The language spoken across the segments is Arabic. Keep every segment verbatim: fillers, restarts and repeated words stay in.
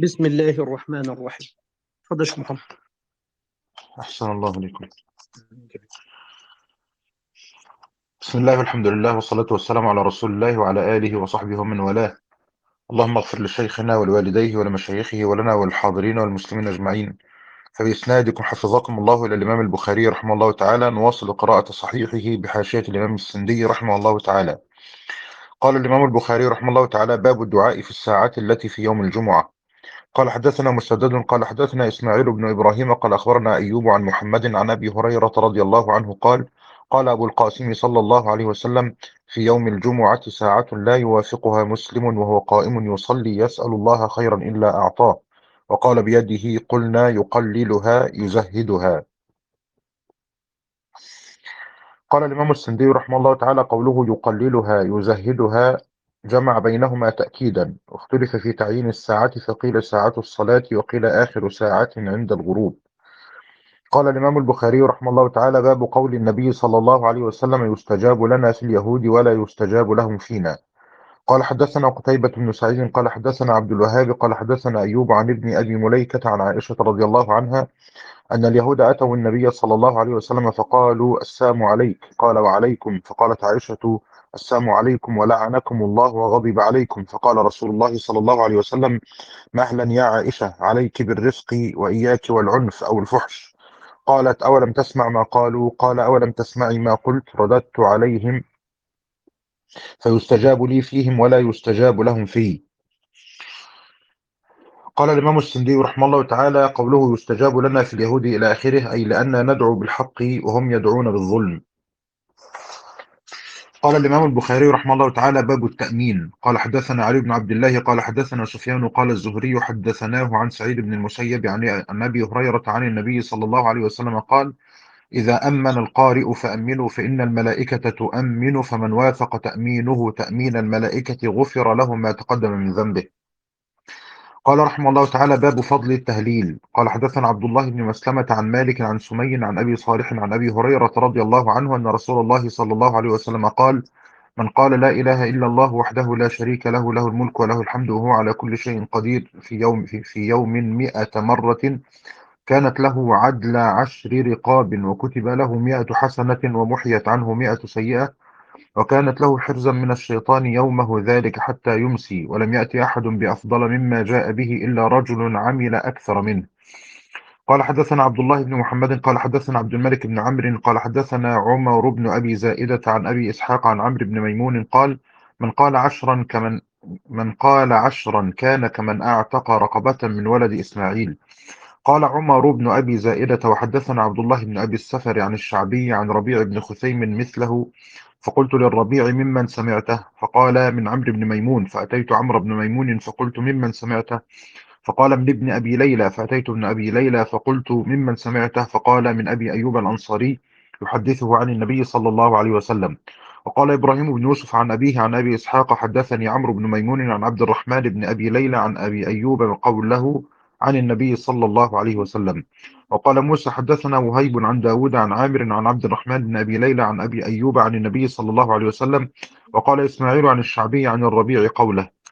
بسم الله الرحمن الرحيم. تفضل يا شيخ محمد. أحسن الله عليكم. بسم الله والحمد لله والصلاة والسلام على رسول الله وعلى آله وصحبه ومن والاه. اللهم اغفر لشيخنا ولوالديه ولمشايخه ولنا وللحاضرين والمسلمين أجمعين. فبإسنادكم حفظكم الله إلى الإمام البخاري رحمه الله تعالى، نواصل قراءة صحيحه بحاشية الإمام السندي رحمه الله تعالى. قال الإمام البخاري رحمه الله تعالى: باب الدعاء في الساعات التي في يوم الجمعة. قال حدثنا مسدد قال حدثنا إسماعيل بن إبراهيم قال أخبرنا أيوب عن محمد عن أبي هريرة رضي الله عنه قال: قال أبو القاسم صلى الله عليه وسلم: في يوم الجمعة ساعة لا يوافقها مسلم وهو قائم يصلي يسأل الله خيرا إلا أعطاه. وقال بيده: قلنا يقللها يزهدها. قال الإمام السندي رحمه الله تعالى: قوله يقللها يزهدها جمع بينهما تأكيدا، واختلف في تعيين الساعة، فقيل ساعة الصلاة وقيل آخر ساعة عند الغروب. قال الإمام البخاري رحمه الله تعالى: باب قول النبي صلى الله عليه وسلم: يستجاب لنا في اليهود ولا يستجاب لهم فينا. قال حدثنا قتيبة بن سعيد قال حدثنا عبد الوهاب قال حدثنا أيوب عن ابن أبي مليكة عن عائشة رضي الله عنها أن اليهود أتوا النبي صلى الله عليه وسلم فقالوا: السلام عليك. قال: وعليكم. فقالت عائشة: السلام عليكم ولعنكم الله وغضب عليكم. فقال رسول الله صلى الله عليه وسلم: مهلا يا عائشة، عليك بالرفق وإياك والعنف أو الفحش. قالت: أولم تسمع ما قالوا؟ قال: أولم تسمعي ما قلت؟ رددت عليهم: فيستجاب لي فيهم ولا يستجاب لهم في. قال الإمام السندي رحمه الله تعالى: قوله يستجاب لنا في اليهود إلى آخره، أي لأن ندعو بالحق وهم يدعون بالظلم. قال الإمام البخاري رحمه الله تعالى: باب التأمين. قال حدثنا علي بن عبد الله قال حدثنا سفيان قال الزهري حدثناه عن سعيد بن المسيب يعني عن أبي هريرة عن النبي صلى الله عليه وسلم قال: إذا أمن القارئ فأمنوا، فإن الملائكة تؤمن، فمن وافق تأمينه تأمين الملائكة غفر له ما تقدم من ذنبه. قال رحمه الله تعالى: باب فضل التهليل. قال حدثنا عبد الله بن مسلمة عن مالك عن سمي عن أبي صالح عن أبي هريرة رضي الله عنه أن رسول الله صلى الله عليه وسلم قال: من قال لا إله إلا الله وحده لا شريك له، له الملك وله الحمد وهو على كل شيء قدير، في يوم في, في يوم مئة مرة، كانت له عدل عشر رقاب، وكتب له مئة حسنة ومحيت عنه مئة سيئة، وكانت له حرزا من الشيطان يومه ذلك حتى يمسي، ولم يأتي أحد بأفضل مما جاء به إلا رجل عمل أكثر منه. قال حدثنا عبد الله بن محمد قال حدثنا عبد الملك بن عمرو قال حدثنا عمر بن أبي زائدة عن أبي إسحاق عن عمرو بن ميمون قال: من قال عشرا كمن من قال عشرا كان كمن أعتق رقبة من ولد إسماعيل. قال عمر بن أبي زائدة: وحدثنا عبد الله بن أبي السفر عن الشعبي عن ربيع بن خثيم مثله. فقلت للربيع: ممن سمعته؟ فقال: من عمرو بن ميمون. فأتيت عمرو بن ميمون فقلت: ممن سمعته؟ فقال: من ابن أبي ليلى. فأتيت ابن أبي ليلى فقلت: ممن سمعته؟ فقال: من أبي أيوب الأنصاري يحدثه عن النبي صلى الله عليه وسلم. وقال إبراهيم بن يوسف عن أبيه عن أبي إسحاق: حدثني عمرو بن ميمون عن عبد الرحمن بن أبي ليلى عن أبي أيوب قوله عن النبي صلى الله عليه وسلم. وقال موسى: حدثنا وهيب عن داود عن عامر عن عبد الرحمن بن أبي ليلى عن أبي أيوب عن النبي صلى الله عليه وسلم. وقال إسماعيل عن الشعبي عن الربيع قوله.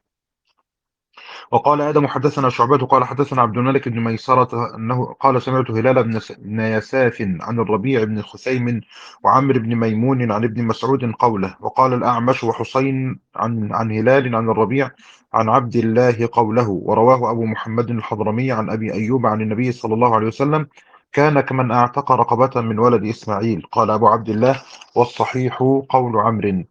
وقال آدم: حدثنا شعبة قال حدثنا عبد الملك بن ميسرة أنه قال: سمعت هلال بن س- بن يساف عن الربيع بن خثيم وعمرو بن ميمون عن ابن مسعود قوله. وقال الأعمش وحسين عن عن هلال عن الربيع عن عبد الله قوله. ورواه أبو محمد الحضرمي عن أبي أيوب عن النبي صلى الله عليه وسلم: كان كمن أعتق رقبة من ولد إسماعيل. قال أبو عبد الله: والصحيح قول عمرو.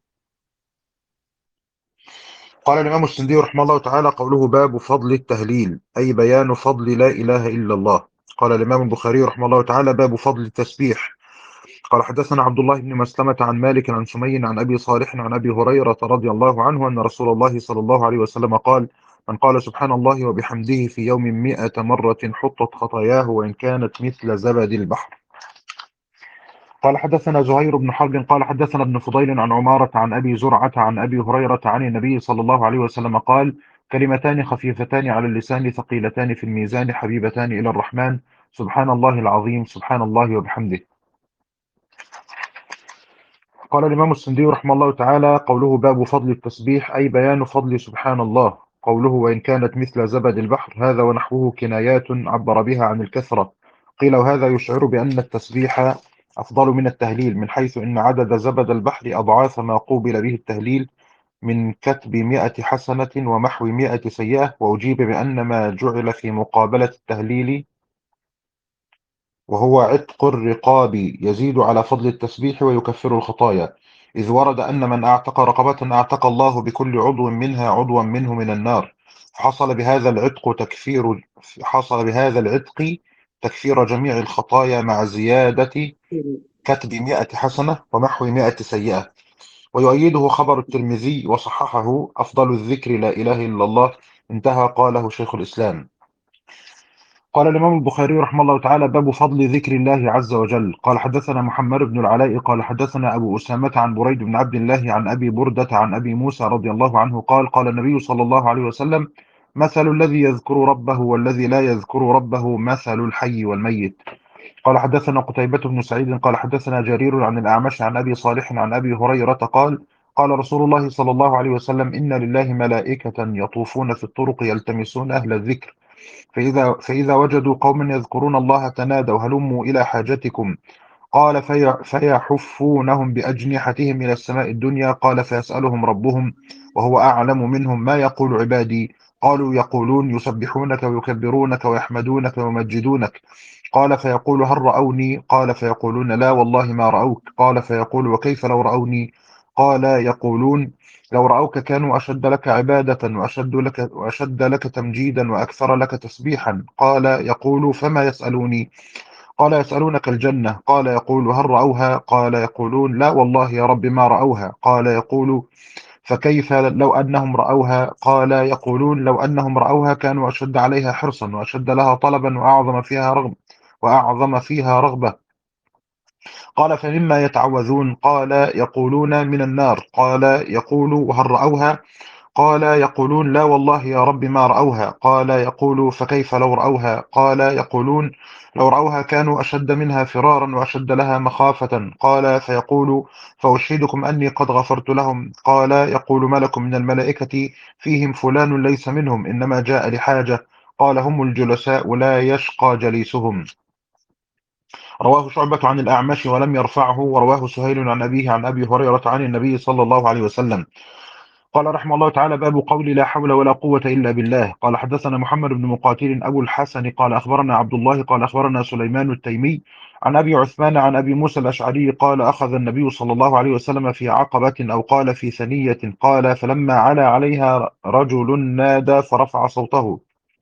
قال الإمام السندي رحمه الله تعالى: قوله باب فضل التهليل، أي بيان فضل لا إله إلا الله. قال الإمام البخاري رحمه الله تعالى: باب فضل التسبيح. قال حدثنا عبد الله بن مسلمة عن مالك عن سمي عن أبي صالح عن أبي هريرة رضي الله عنه أن رسول الله صلى الله عليه وسلم قال: من قال سبحان الله وبحمده في يوم مئة مرة حطت خطاياه وإن كانت مثل زبد البحر. قال حدثنا زهير بن حرب قال حدثنا ابن فضيل عن عمارة عن أبي زرعة عن أبي هريرة عن النبي صلى الله عليه وسلم قال: كلمتان خفيفتان على اللسان ثقيلتان في الميزان حبيبتان إلى الرحمن، سبحان الله العظيم، سبحان الله وبحمده. قال الإمام السندي رحمه الله تعالى: قوله باب فضل التسبيح، أي بيان فضل سبحان الله. قوله وإن كانت مثل زبد البحر، هذا ونحوه كنايات عبر بها عن الكثرة. قيل وهذا يشعر بأن التسبيح أفضل من التهليل، من حيث إن عدد زبد البحر أضعاف ما قوبل به التهليل من كتب مئة حسنة ومحو مئة سيئة. وأجيب بأن ما جعل في مقابلة التهليل وهو عتق الرقاب يزيد على فضل التسبيح ويكفر الخطايا، إذ ورد أن من أعتق رقبة أعتق الله بكل عضو منها عضوا منه من النار، فحصل بهذا العتق تكفير حصل بهذا العتق تكفير جميع الخطايا مع زيادة كتب مئة حسنة ومحو مئة سيئة. ويؤيده خبر الترمذي وصححه أفضل الذكر لا إله إلا الله، انتهى. قاله شيخ الإسلام. قال الإمام البخاري رحمه الله تعالى: باب فضل ذكر الله عز وجل. قال حدثنا محمد بن العلاء قال حدثنا أبو أسامة عن بريد بن عبد الله عن أبي بردة عن أبي موسى رضي الله عنه قال: قال النبي صلى الله عليه وسلم: مثل الذي يذكر ربه والذي لا يذكر ربه مثل الحي والميت. قال حدثنا قتيبة بن سعيد قال حدثنا جرير عن الأعمش عن أبي صالح عن أبي هريرة قال: قال رسول الله صلى الله عليه وسلم: إن لله ملائكة يطوفون في الطرق يلتمسون أهل الذكر، فإذا, فإذا وجدوا قوما يذكرون الله تنادوا هلموا إلى حاجتكم. قال في فيحفونهم بأجنحتهم إلى السماء الدنيا. قال فيسألهم ربهم وهو أعلم منهم: ما يقول عبادي؟ قالوا: يقولون يسبحونك ويكبرونك ويحمدونك ويمجدونك. قال فيقول: هل رأوني؟ قال فيقولون: لا والله ما رأوك. قال فيقول: وكيف لو رأوني؟ قال يقولون: لو رأوك كانوا أشد لك عبادة وأشد لك, وأشد لك تمجيدا وأكثر لك تسبيحا. قال يقول: فما يسألوني؟ قال يسألونك الجنة. قال يقول: هل رأوها؟ قال يقولون: لا والله يا رب ما رأوها. قال يقول: فكيف لو أنهم رأوها؟ قال يقولون: لو أنهم رأوها كانوا أشد عليها حرصا وأشد لها طلبا وأعظم فيها رغبة وأعظم فيها رغبة. قال فمما يتعوذون؟ قال يقولون من النار. قال يقول: وهل رأوها؟ قال يقولون: لا والله يا رب ما رأوها. قال يقول: فكيف لو رأوها؟ قال يقولون: لو رأوها كانوا أشد منها فرارا وأشد لها مخافة. قال فيقول: فأشهدكم أني قد غفرت لهم. قال يقول ملك من الملائكة: فيهم فلان ليس منهم، إنما جاء لحاجة. قال: هم الجلساء لا يشقى جليسهم. رواه شعبة عن الأعمش ولم يرفعه، ورواه سهيل عن أبيه عن أبي هريرة عن النبي صلى الله عليه وسلم. قال رحمه الله تعالى: باب قول لا حول ولا قوة إلا بالله. قال حدثنا محمد بن مقاتل أبو الحسن قال أخبرنا عبد الله قال أخبرنا سليمان التيمي عن أبي عثمان عن أبي موسى الأشعري قال: أخذ النبي صلى الله عليه وسلم في عقبة أو قال في ثنية. قال: فلما علا عليها رجل نادى فرفع صوته: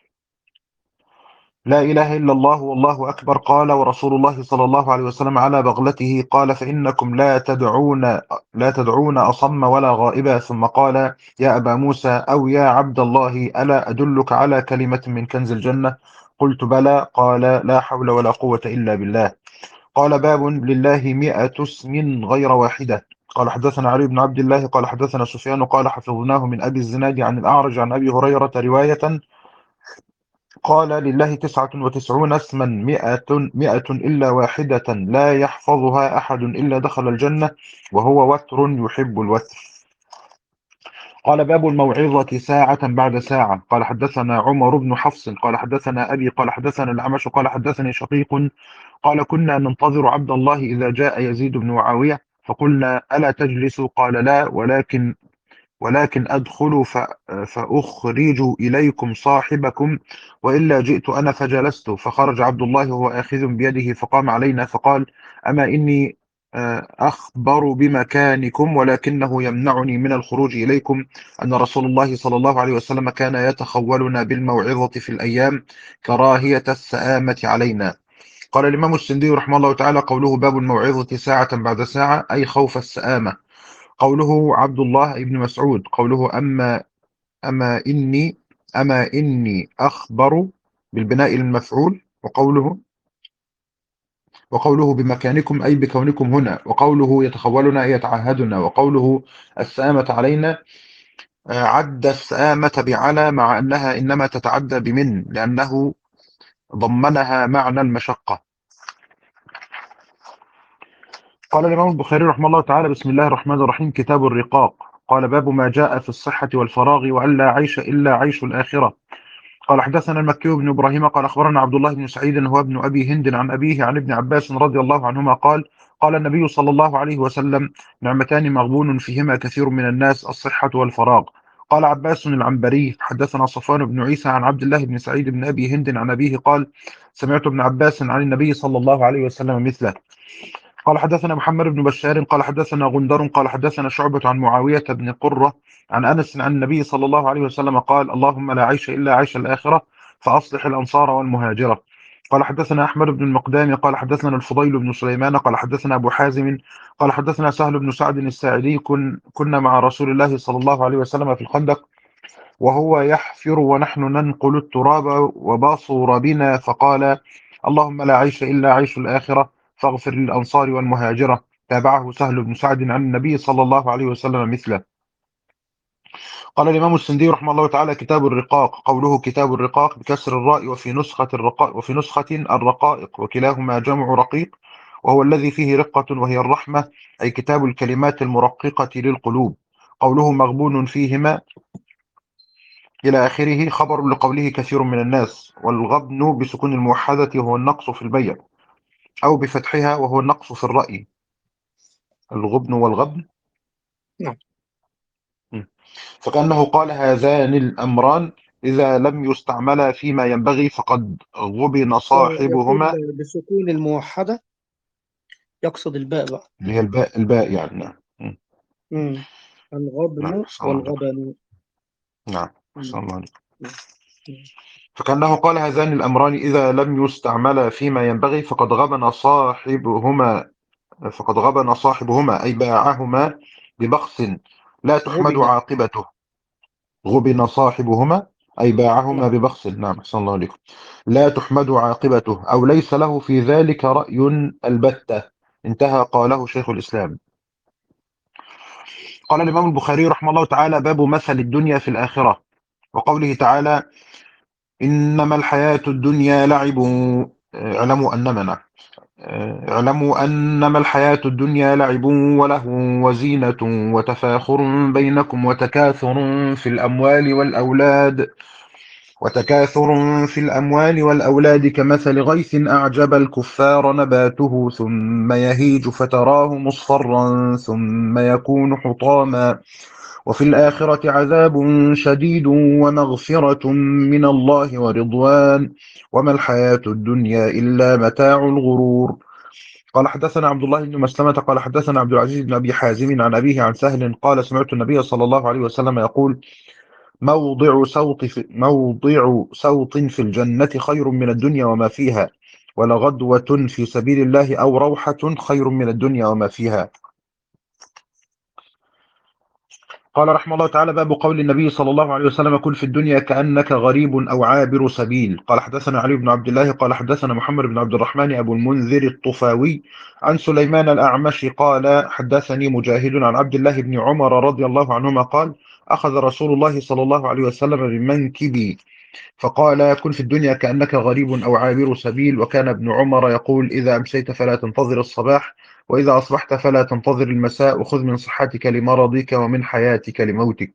لا إله إلا الله والله أكبر. قال: ورسول الله صلى الله عليه وسلم على بغلته. قال: فإنكم لا تدعون لا تدعون أصم ولا غائبا. ثم قال: يا أبا موسى أو يا عبد الله، ألا أدلك على كلمة من كنز الجنة؟ قلت: بلى. قال: لا حول ولا قوة إلا بالله. قال: باب لله مئة اسم غير واحدة. قال حدثنا علي بن عبد الله قال حدثنا سفيان قال حفظناه من أبي الزناد عن الأعرج عن أبي هريرة رواية. قال: لله تسعة وتسعون اسما مئة, مئة إلا واحدة لا يحفظها أحد إلا دخل الجنة، وهو وتر يحب الوتر. قال: باب الموعظة ساعة بعد ساعة. قال حدثنا عمر بن حفص قال حدثنا أبي قال حدثنا الأعمش قال حدثني شقيق قال: كنا ننتظر عبد الله إذا جاء يزيد بن معاوية، فقلنا: ألا تجلس؟ قال: لا، ولكن ولكن أدخل فأخرج إليكم صاحبكم، وإلا جئت أنا فجلست. فخرج عبد الله وهو آخذ بيده فقام علينا فقال: أما إني أخبر بمكانكم، ولكنه يمنعني من الخروج إليكم أن رسول الله صلى الله عليه وسلم كان يتخولنا بالموعظة في الأيام كراهية السآمة علينا. قال الإمام السندي رحمه الله تعالى: قوله باب الموعظة ساعة بعد ساعة أي خوف السآمة. قوله عبد الله بن مسعود قوله أما أما إني أما إني أخبر بالبناء المفعول. وقوله وقوله بمكانكم أي بكونكم هنا. وقوله يتخولنا أي يتعهدنا. وقوله السآمة علينا عد السآمة بعلى، مع أنها إنما تتعدى بمن لأنه ضمنها معنى المشقة. قال الإمام البخاري رحمه الله تعالى: بسم الله الرحمن الرحيم. كتاب الرقاق. قال باب ما جاء في الصحة والفراغ وأن لا عيش إلا عيش الآخرة. قال حدثنا المكي بن إبراهيم قال أخبرنا عبد الله بن سعيد هو ابن أبي هند عن أبيه عن ابن عباس رضي الله عنهما قال قال النبي صلى الله عليه وسلم نعمتان مغبون فيهما كثير من الناس الصحة والفراغ. قال عباس العنبري حدثنا صفوان بن عيسى عن عبد الله بن سعيد بن أبي هند عن أبيه قال سمعت ابن عباس عن النبي صلى الله عليه وسلم مثله. قال حدثنا محمد بن بشار قال حدثنا غندر قال حدثنا شعبة عن معاوية بن قرة عن أنس عن النبي صلى الله عليه وسلم قال اللهم لا عيش إلا عيش الآخرة فأصلح الأنصار والمهاجرة. قال حدثنا أحمد بن المقدام قال حدثنا الفضيل بن سليمان قال حدثنا أبو حازم قال حدثنا سهل بن سعد الساعدي كن كنا مع رسول الله صلى الله عليه وسلم في الخندق وهو يحفر ونحن ننقل التراب وباصر بنا فقال اللهم لا عيش إلا عيش الآخرة فاغفر للأنصار والمهاجرة. تابعه سهل بن سعد عن النبي صلى الله عليه وسلم مثله. قال الإمام السندي رحمه الله تعالى كتاب الرقاق قوله كتاب الرقاق بكسر الراء وفي نسخة الرقاق وفي نسخة الرقائق وكلاهما جمع رقيق وهو الذي فيه رقة وهي الرحمة أي كتاب الكلمات المرققة للقلوب. قوله مغبون فيهما إلى آخره خبر لقوله كثير من الناس والغبن بسكون الموحدة وهو النقص في البيع أو بفتحها وهو النقص في الرأي. الغبن والغبن نعم. فكأنه قال هذان الأمران إذا لم يستعملا فيما ينبغي فقد غبن ويقول صاحبهما بسكون الموحدة يقصد الباء بقى. اللي هي الباء الباء يعني. نعم. مم. نعم الغبن أحسن الله عليك. والغبن. نعم أحسن مم. الله عليك. مم. فكأنه قال هذان الأمران إذا لم يستعملا فيما ينبغي فقد غبن صاحبهما فقد غبن صاحبهما أي باعهما ببخس لا تحمد غبن. عاقبته. غبن صاحبهما أي باعهما نعم. ببخس. نعم أحسن الله عليكم. لا تحمد عاقبته أو ليس له في ذلك رأي البتة. انتهى قاله شيخ الإسلام. قال الإمام البخاري رحمه الله تعالى باب مثل الدنيا في الآخرة وقوله تعالى إنما الحياة الدنيا لعب اعلموا أنما نعم. اعلموا أنما الحياة الدنيا لعب ولهو وزينة وتفاخر بينكم وتكاثر في الأموال والأولاد وتكاثر في الأموال والأولاد كمثل غيث أعجب الكفار نباته ثم يهيج فتراه مصفرا ثم يكون حطاما وفي الآخرة عذاب شديد ومغفرة من الله ورضوان وما الحياة الدنيا إلا متاع الغرور. قال حدثنا عبد الله بن مسلمة قال حدثنا عبد العزيز بن أبي حازم عن أبيه عن سهل قال سمعت النبي صلى الله عليه وسلم يقول موضع صوت في موضع صوت في الجنة خير من الدنيا وما فيها ولغدوة في سبيل الله أو روحة خير من الدنيا وما فيها. قال رحمه الله تعالى باب قول النبي صلى الله عليه وسلم كن في الدنيا كأنك غريب أو عابر سبيل. قال حدثنا علي بن عبد الله قال حدثنا محمد بن عبد الرحمن أبو المنذر الطفاوي عن سليمان الأعمش قال حدثني مجاهد عن عبد الله بن عمر رضي الله عنهما قال أخذ رسول الله صلى الله عليه وسلم بمنكبي فقال كن في الدنيا كأنك غريب أو عابر سبيل. وكان ابن عمر يقول إذا أمسيت فلا تنتظر الصباح وإذا أصبحت فلا تنتظر المساء وخذ من صحتك لمرضك ومن حياتك لموتك.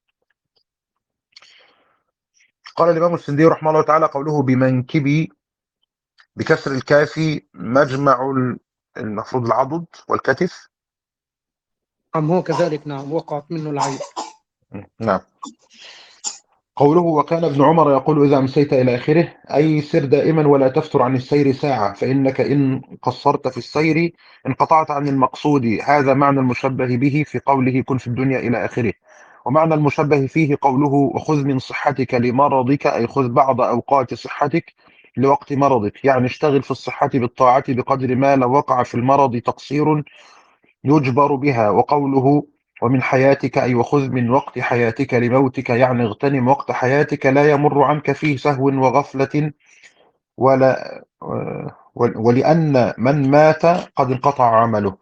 قال الإمام السندي رحمه الله تعالى قوله بمنكبي بكسر الكاف مجمع المفروض العضد والكتف. أم هو كذلك؟ نعم وقعت منه العين. نعم. قوله وكان ابن عمر يقول إذا أمسيت إلى آخره أي سر دائما ولا تفتر عن السير ساعة فإنك إن قصرت في السير انقطعت عن المقصود. هذا معنى المشبه به في قوله كن في الدنيا إلى آخره. ومعنى المشبه فيه قوله وخذ من صحتك لمرضك أي خذ بعض أوقات صحتك لوقت مرضك يعني اشتغل في الصحة بالطاعة بقدر ما لو وقع في المرض تقصير يجبر بها. وقوله ومن حياتك أي وخذ من وقت حياتك لموتك يعني اغتنم وقت حياتك لا يمر عنك فيه سهو وغفلة ولا ولأن من مات قد انقطع عمله.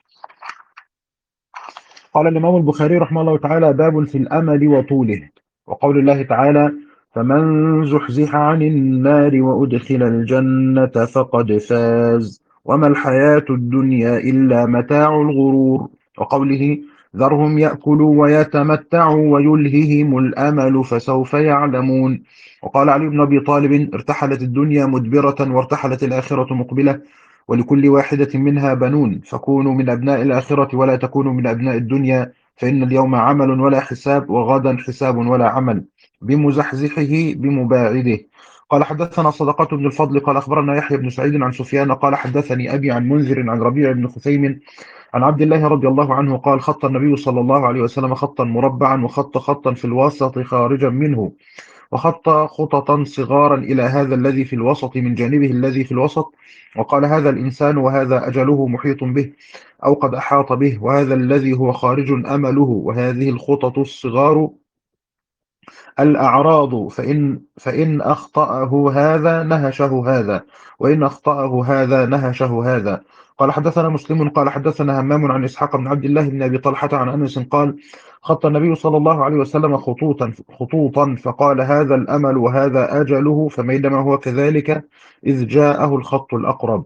قال الإمام البخاري رحمه الله تعالى باب في الأمل وطوله وقول الله تعالى فمن زحزح عن النار وأدخل الجنة فقد فاز وما الحياة الدنيا إلا متاع الغرور. وقوله ذرهم يأكلوا ويتمتعوا ويلههم الأمل فسوف يعلمون. وقال علي بن أبي طالب: ارتحلت الدنيا مدبرة وارتحلت الآخرة مقبلة، ولكل واحدة منها بنون، فكونوا من أبناء الآخرة ولا تكونوا من أبناء الدنيا، فإن اليوم عمل ولا حساب، وغدا حساب ولا عمل، بمزحزحه بمباعده. قال حدثنا صدقة بن الفضل قال أخبرنا يحيى بن سعيد عن سفيان قال حدثني أبي عن منذر عن ربيع بن خثيم عن عبد الله رضي الله عنه قال: خط النبي صلى الله عليه وسلم خطا مربعا، وخط خطا في الوسط خارجا منه، وخط خططا صغارا إلى هذا الذي في الوسط من جانبه الذي في الوسط، وقال: هذا الإنسان وهذا أجله محيط به أو قد أحاط به، وهذا الذي هو خارج أمله، وهذه الخطط الصغار الأعراض، فإن, فإن أخطأه هذا نهشه هذا، وإن أخطأه هذا نهشه هذا. قال حدثنا مسلم قال حدثنا همام عن إسحاق بن عبد الله بن أبي طلحة عن أنس قال: خط النبي صلى الله عليه وسلم خطوطا خطوطا فقال: هذا الأمل وهذا أجله، فبينما هو كذلك إذ جاءه الخط الأقرب.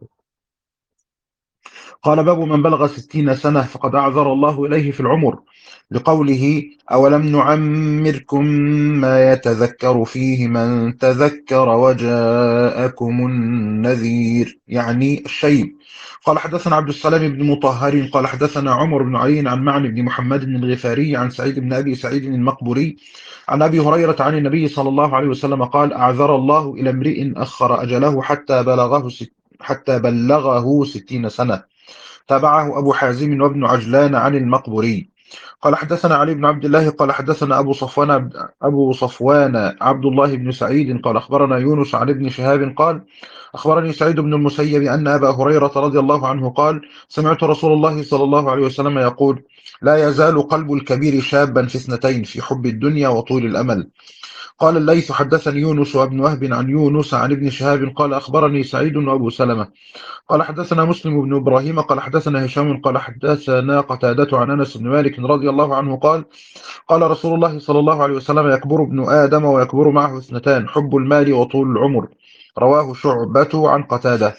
قال: باب من بلغ ستين سنة فقد أعذر الله إليه في العمر، لقوله: أولم نعمركم ما يتذكر فيه من تذكر وجاءكم النذير، يعني الشيب. قال حدثنا عبد السلام بن مطهر قال حدثنا عمر بن علي عن معن بن محمد بن الغفاري عن سعيد بن أبي سعيد المقبوري عن أبي هريرة عن النبي صلى الله عليه وسلم قال: أعذر الله إلى امرئ أخر أجله حتى بلغه ست حتى بلغه ستين سنة. تابعه أبو حازم وابن عجلان عن المقبوري. قال حدثنا علي بن عبد الله قال حدثنا أبو صفوان أبو صفوان عبد الله بن سعيد قال أخبرنا يونس عن ابن شهاب قال: أخبرني سعيد بن المسيب أن أبا هريرة رضي الله عنه قال: سمعت رسول الله صلى الله عليه وسلم يقول: لا يزال قلب الكبير شابا في اثنتين، في حب الدنيا وطول الأمل. قال الليث: حدثني يونس وابن وهب عن يونس عن ابن شهاب قال: أخبرني سعيد وأبو سلمة قال حدثنا مسلم بن إبراهيم قال حدثنا هشام قال حدثنا قتادة عن أنس بن مالك رضي الله عنه قال: قال رسول الله صلى الله عليه وسلم: يكبر ابن آدم ويكبر معه اثنتان، حب المال وطول العمر. رواه شعبة عن قتادة.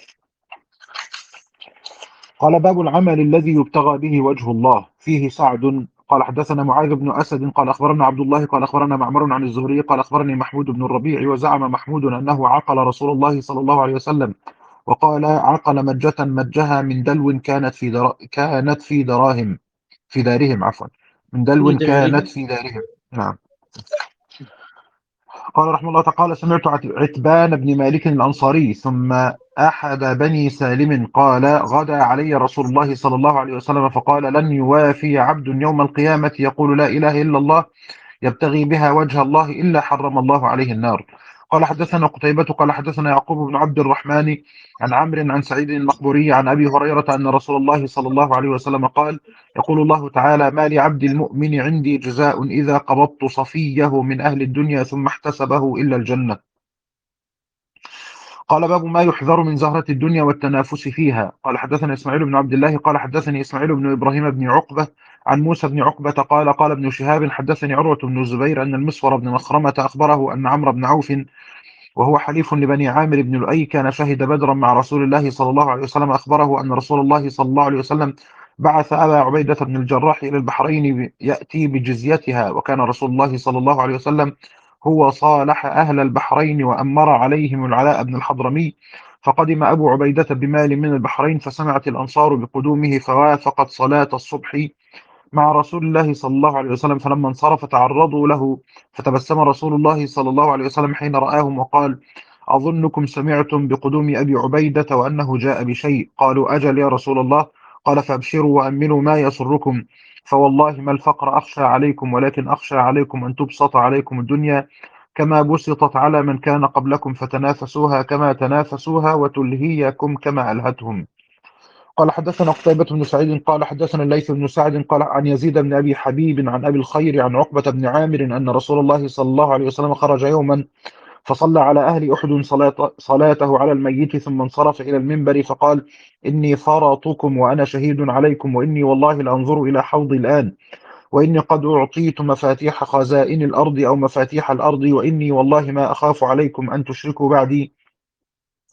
قال: باب العمل الذي يبتغى به وجه الله، فيه سعد قال حدثنا معاذ بن أسد قال أخبرنا عبد الله قال أخبرنا معمر عن الزهري قال أخبرني محمود بن الربيع وزعم محمود أنه عقل رسول الله صلى الله عليه وسلم، وقال: عقل مجة مجها من دلو كانت في در... كانت في دراهم في دارهم عفوا من في دلو كانت دارهم. في دارهم. نعم. قال رحمه الله تعالى: سمعت عت- عتبان بن مالك الأنصاري ثم أحد بني سالم قال: غدا علي رسول الله صلى الله عليه وسلم فقال: لن يوافي عبد يوم القيامة يقول لا إله إلا الله يبتغي بها وجه الله إلا حرم الله عليه النار. قال حدثنا قتيبة قال حدثنا يعقوب بن عبد الرحمن عن عمرو عن سعيد المقبوري عن أبي هريرة أن رسول الله صلى الله عليه وسلم قال: يقول الله تعالى: ما لعبد المؤمن عندي جزاء إذا قبضت صفيه من أهل الدنيا ثم احتسبه إلا الجنة. قال: باب ما يحذر من زهرة الدنيا والتنافس فيها. قال حدثنا إسماعيل بن عبد الله قال حدثني إسماعيل بن إبراهيم بن عقبة عن موسى بن عقبة قال: قال ابن شهاب حدثني عروة بن الزبير أن المسور بن مخرمة أخبره أن عمرو بن عوف وهو حليف لبني عامر بن لؤي كان شهد بدرا مع رسول الله صلى الله عليه وسلم، أخبره أن رسول الله صلى الله عليه وسلم بعث أبا عبيدة بن الجراح إلى البحرين يأتي بجزيتها، وكان رسول الله صلى الله عليه وسلم هو صالح أهل البحرين وأمر عليهم العلاء بن الحضرمي. فقدم أبو عبيدة بمال من البحرين، فسمعت الأنصار بقدومه فوافقت صلاة الصبح مع رسول الله صلى الله عليه وسلم، فلما انصرف تعرضوا له، فتبسم رسول الله صلى الله عليه وسلم حين رآهم وقال: أظنكم سمعتم بقدوم أبي عبيدة وأنه جاء بشيء. قالوا: أجل يا رسول الله. قال: فأبشروا وأملوا ما يسركم، فوالله ما الفقر أخشى عليكم، ولكن أخشى عليكم أن تبسط عليكم الدنيا كما بسطت على من كان قبلكم، فتنافسوها كما تنافسوها وتلهيكم كما ألهتهم. قال حدثنا قتيبة بن سعيد قال حدثنا الليث بن سعد قال عن يزيد بن أبي حبيب عن أبي الخير عن عقبة بن عامر أن رسول الله صلى الله عليه وسلم خرج يوما فصلى على أهل أحد صلاة صلاته على الميت، ثم انصرف إلى المنبر فقال: إني فرطكم وأنا شهيد عليكم، وإني والله لأنظر إلى حوضي الآن، وإني قد أعطيت مفاتيح خزائن الأرض أو مفاتيح الأرض، وإني والله ما أخاف عليكم أن تشركوا بعدي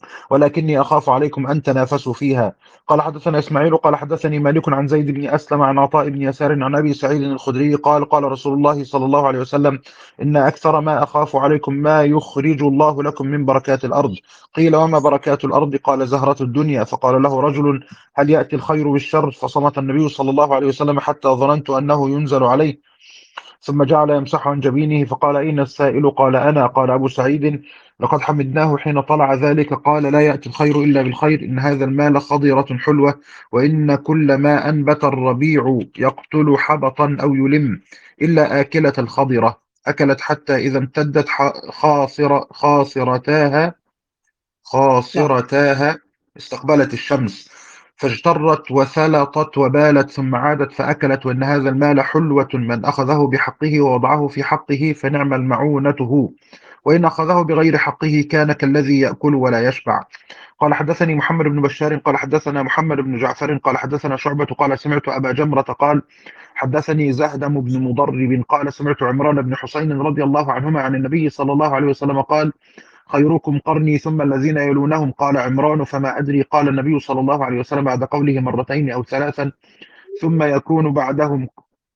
ولكني أخاف عليكم أن تنافسوا فيها. قال حدثنا إسماعيل قال حدثني مالك عن زيد بن أسلم عن عطاء بن يسار عن أبي سعيد الخدري قال قال رسول الله صلى الله عليه وسلم إن أكثر ما أخاف عليكم ما يخرج الله لكم من بركات الأرض. قيل وما بركات الأرض؟ قال زهرة الدنيا. فقال له رجل هل يأتي الخير بالشر؟ فصمت النبي صلى الله عليه وسلم حتى ظننت أنه ينزل عليه، ثم جعل يمسح عن جبينه فقال أين السائل؟ قال أنا. قال أبو سعيد لقد حمدناه حين طلع ذلك. قال لا يأتي الخير إلا بالخير، إن هذا المال خضرة حلوة، وإن كل ما أنبت الربيع يقتل حبطا أو يلم إلا آكلة الخضرة، أكلت حتى إذا امتدت خاصرة خاصرتاها نعم. خاصرتاها استقبلت الشمس فاجترت وثلطت وبالت ثم عادت فأكلت، وإن هذا المال حلوة، من أخذه بحقه ووضعه في حقه فنعم المعونته، وإن أخذه بغير حقه كان كالذي يأكل ولا يشبع. قال حدثني محمد بن بشار قال حدثنا محمد بن جعفر قال حدثنا شعبة قال سمعت أبا جمرة قال حدثني زهدم بن مضرب قال سمعت عمران بن حسين رضي الله عنهما عن النبي صلى الله عليه وسلم قال خيركم قرني ثم الذين يلونهم. قال عمران فما أدري. قال النبي صلى الله عليه وسلم بعد قوله مرتين أو ثلاثا ثم يكون بعدهم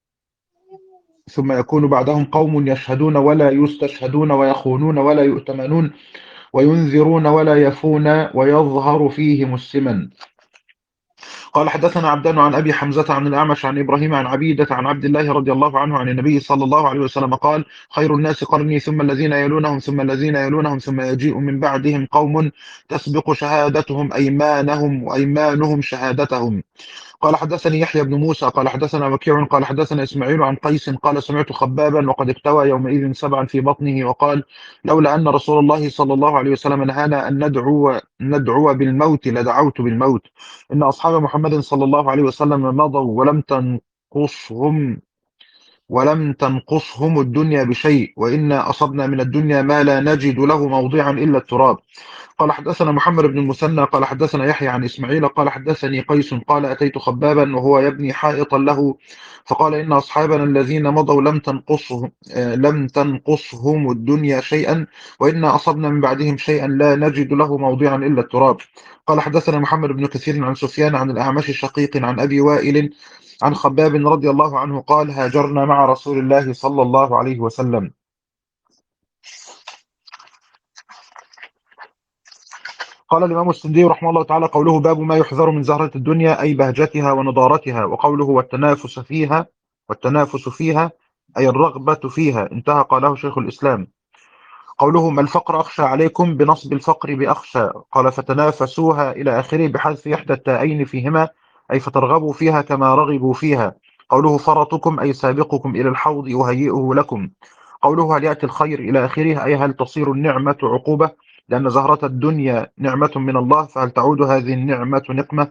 ثم يكون بعدهم قوم يشهدون ولا يستشهدون ويخونون ولا يؤتمنون وينذرون ولا يفون ويظهر فيهم السمن. قال حدثنا عبدان عن أبي حمزة عن الأعمش عن إبراهيم عن عبيدة عن عبد الله رضي الله عنه عن النبي صلى الله عليه وسلم قال خير الناس قرني ثم الذين يلونهم ثم الذين يلونهم ثم يجيء من بعدهم قوم تسبق شهادتهم أيمانهم وأيمانهم شهادتهم. قال حدثني يحيى بن موسى قال حدثنا وكيع قال حدثنا إسماعيل عن قيس قال سمعت خبابا وقد اكتوى يومئذ سبعا في بطنه وقال لولا أن رسول الله صلى الله عليه وسلم نهانا أن ندعو ندعو بالموت لدعوت بالموت. إن أصحاب محمد صلى الله عليه وسلم مضوا ولم تنقصهم ولم تنقصهم الدنيا بشيء، وإنا أصبنا من الدنيا ما لا نجد له موضعا إلا التراب. قال حدثنا محمد بن المثنى قال حدثنا يحيى عن إسماعيل قال حدثني قيس قال أتيت خبابا وهو يبني حائطا له فقال إن أصحابنا الذين مضوا لم تنقصهم آه، لم تنقصهم الدنيا شيئا، وإنا أصبنا من بعدهم شيئا لا نجد له موضعا إلا التراب. قال حدثنا محمد بن كثير عن سفيان عن الأعمش الشقيق عن أبي وائل عن خباب رضي الله عنه قال هاجرنا مع رسول الله صلى الله عليه وسلم. قال الإمام السندي رحمه الله تعالى قوله باب ما يحذر من زهرة الدنيا أي بهجتها ونضارتها، وقوله والتنافس فيها والتنافس فيها أي الرغبة فيها، انتهى. قاله شيخ الإسلام. قوله ما الفقر أخشى عليكم بنصب الفقر بأخشى، قال فتنافسوها إلى آخره بحذف إحدى التائين فيهما أي فترغبوا فيها كما رغبوا فيها. قوله فرطكم أي سابقكم إلى الحوض أهيئه لكم. قوله هل يأتي الخير إلى آخره أي هل تصير النعمة عقوبة، لأن زهرة الدنيا نعمة من الله، فهل تعود هذه النعمة نقمة.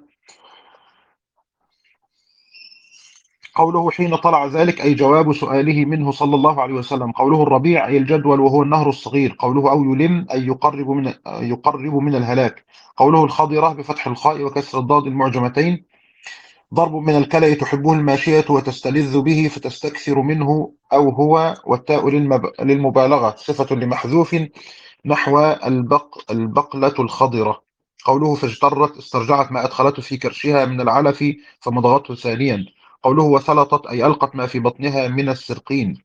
قوله حين طلع ذلك أي جواب سؤاله منه صلى الله عليه وسلم. قوله الربيع أي الجدول وهو النهر الصغير. قوله أو يلم أي يقرب من يقرب من الهلاك. قوله الخضرة بفتح الخاء وكسر الضاد المعجمتين ضرب من الكلى تحبه الماشية وتستلذ به فتستكثر منه أو هو، والتاء للمب... للمبالغة صفة لمحذوف نحو البق... البقلة الخضرة. قوله فاجترت استرجعت ما أدخلته في كرشها من العلف فمضغته ثانيا. قوله وثلطت أي ألقت ما في بطنها من السرقين.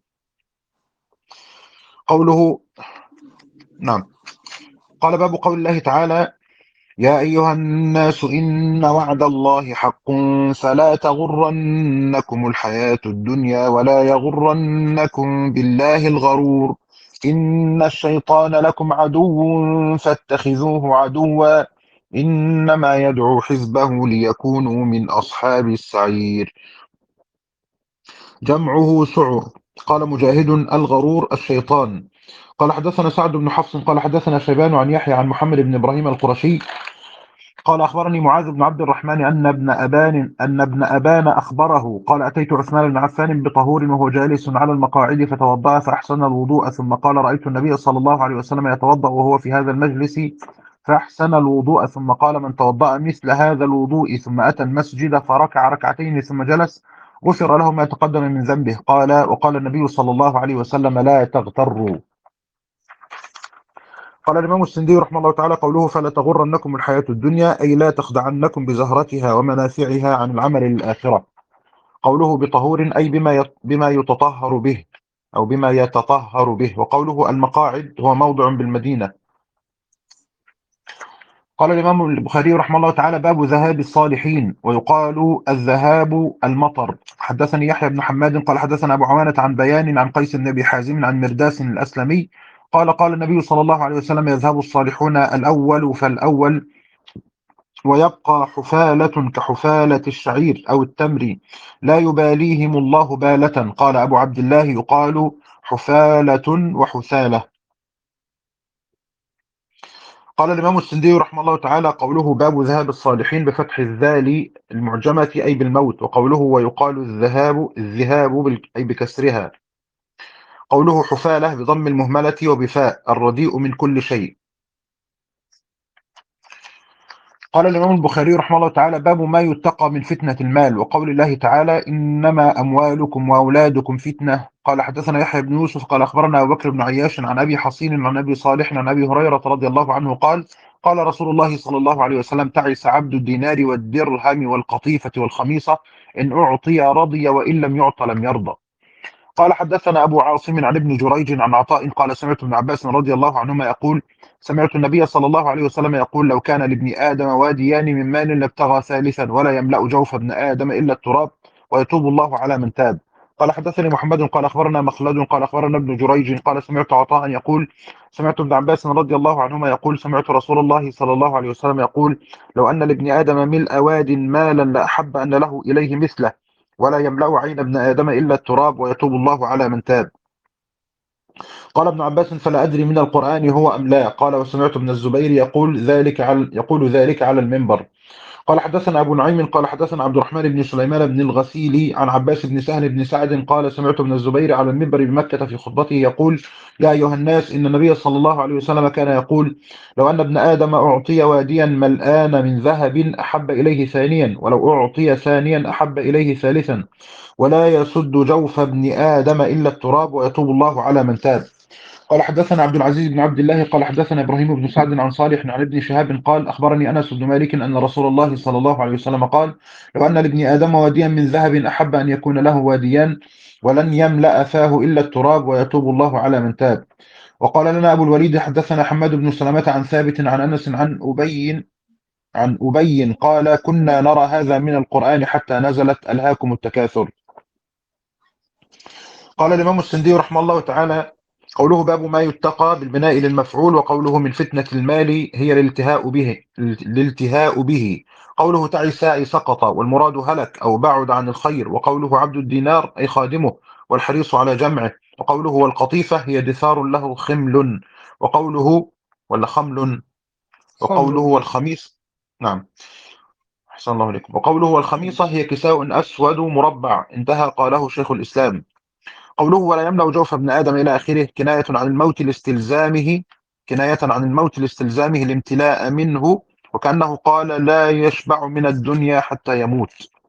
قوله نعم. قال باب قول الله تعالى يا أيها الناس إن وعد الله حق فلا تغرنكم الحياة الدنيا ولا يغرنكم بالله الغرور إن الشيطان لكم عدو فاتخذوه عدوا إنما يدعو حزبه ليكونوا من أصحاب السعير. جمعه سعر. قال مجاهد الغرور الشيطان. قال حدثنا سعد بن حفص قال حدثنا شيبان عن يحيى عن محمد بن إبراهيم القرشي قال أخبرني معاذ بن عبد الرحمن أن ابن أبان أن ابن أبان أخبره قال أتيت عثمان بن عفان بطهور وهو جالس على المقاعد فتوضأ فأحسن الوضوء ثم قال رأيت النبي صلى الله عليه وسلم يتوضأ وهو في هذا المجلس فأحسن الوضوء ثم قال من توضأ مثل هذا الوضوء ثم أتى المسجد فركع ركعتين ثم جلس غفر له ما تقدم من ذنبه. قال وقال النبي صلى الله عليه وسلم لا تغتروا. قال الإمام السندي رحمه الله تعالى قوله فلا تغرنكم الحياة الدنيا أي لا تخدعنكم بزهرتها ومنافعها عن العمل للآخرة. قوله بطهور أي بما بما يتطهر به أو بما يتطهر به. وقوله المقاعد هو موضع بالمدينة. قال الإمام البخاري رحمه الله تعالى باب ذهاب الصالحين، ويقال الذهاب المطر. حدثني يحيى بن حماد قال حدثنا أبو عوانة عن بيان عن قيس بن أبي حازم عن مرداس الأسلمي قال قال النبي صلى الله عليه وسلم يذهب الصالحون الأول فالأول ويبقى حفالة كحفالة الشعير أو التمر لا يباليهم الله بالة. قال أبو عبد الله يقال حفالة وحثالة. قال الإمام السندي رحمه الله تعالى قوله باب ذهاب الصالحين بفتح الذال المعجمة أي بالموت. وقوله ويقال الذهاب الذهاب بال- أي بكسرها. قوله حفالة بضم المهملة وبفاء الرديء من كل شيء. قال الإمام البخاري رحمه الله تعالى باب ما يتقى من فتنة المال. وقول الله تعالى إنما أموالكم وأولادكم فتنة. قال حدثنا يحيى بن يوسف قال أخبرنا أبو بكر بن عياش عن أبي حصين عن أبي صالح عن أبي هريرة رضي الله عنه قال قال رسول الله صلى الله عليه وسلم تعس عبد الدينار والدرهم والقطيفة والخميصة إن أعطي رضي وإن لم يعط لم يرضى. قال حدثنا أبو عاصم عن ابن جريج عن عطاء قال سمعت ابن عباس رضي الله عنهما يقول سمعت النبي صلى الله عليه وسلم يقول لو كان لابن آدم واديان من مال لابتغى ثالثا ولا يملأ جوف ابن آدم إلا التراب ويتوب الله على من تاب. قال حدثني محمد قال أخبرنا مخلد قال أخبرنا ابن جريج قال سمعت عطاء يقول سمعت ابن عباس رضي الله عنهما يقول سمعت رسول الله صلى الله عليه وسلم يقول لو أن لابن آدم ملء واد مالا لأحب أن له إليه مثله ولا يملأ عين ابن آدم إلا التراب ويتوب الله على من تاب. قال ابن عباس فلا أدري من القرآن هو أم لا. قال وسمعت ابن الزبير يقول ذلك على يقول ذلك على المنبر. قال حدثنا أبو نعيم قال حدثنا عبد الرحمن بن سليمان بن الغسيلي عن عباس بن سهل بن سعد قال سمعت ابن الزبير على المنبر بمكة في خطبته يقول يا أيها الناس إن النبي صلى الله عليه وسلم كان يقول لو أن ابن آدم أعطي واديا ملآن من ذهب أحب إليه ثانيا ولو أعطي ثانيا أحب إليه ثالثا ولا يسد جوف ابن آدم إلا التراب ويتوب الله على من تاب. قال حدثنا عبد العزيز بن عبد الله قال حدثنا إبراهيم بن سعد عن صالح عن ابن شهاب قال أخبرني أنس بن مالك أن رسول الله صلى الله عليه وسلم قال لو أن لابن آدم واديا من ذهب أحب أن يكون له واديان ولن يملأ فاه إلا التراب ويتوب الله على من تاب. وقال لنا أبو الوليد حدثنا حماد بن سلمة عن ثابت عن أنس عن أبي عن أبي قال كنا نرى هذا من القرآن حتى نزلت ألهاكم التكاثر. قال الإمام السندي رحمه الله تعالى قوله باب ما يتقى بالبناء للمفعول. وقوله من فتنة المال هي الالتهاء به الالتهاء به. قوله تعس أي سقط والمراد هلك أو بعد عن الخير. وقوله عبد الدينار أي خادمه والحريص على جمعه. وقوله والقطيفة هي دثار له خمل. وقوله ولا خمل. وقوله خمر. والخميس نعم أحسن الله عليكم. وقوله والخميصة هي كساء أسود مربع انتهى قاله شيخ الإسلام. قوله ولا يملأ جوف ابن آدم إلى آخره كناية عن الموت لاستلزامه كناية عن الموت لاستلزامه الامتلاء منه وكأنه قال لا يشبع من الدنيا حتى يموت.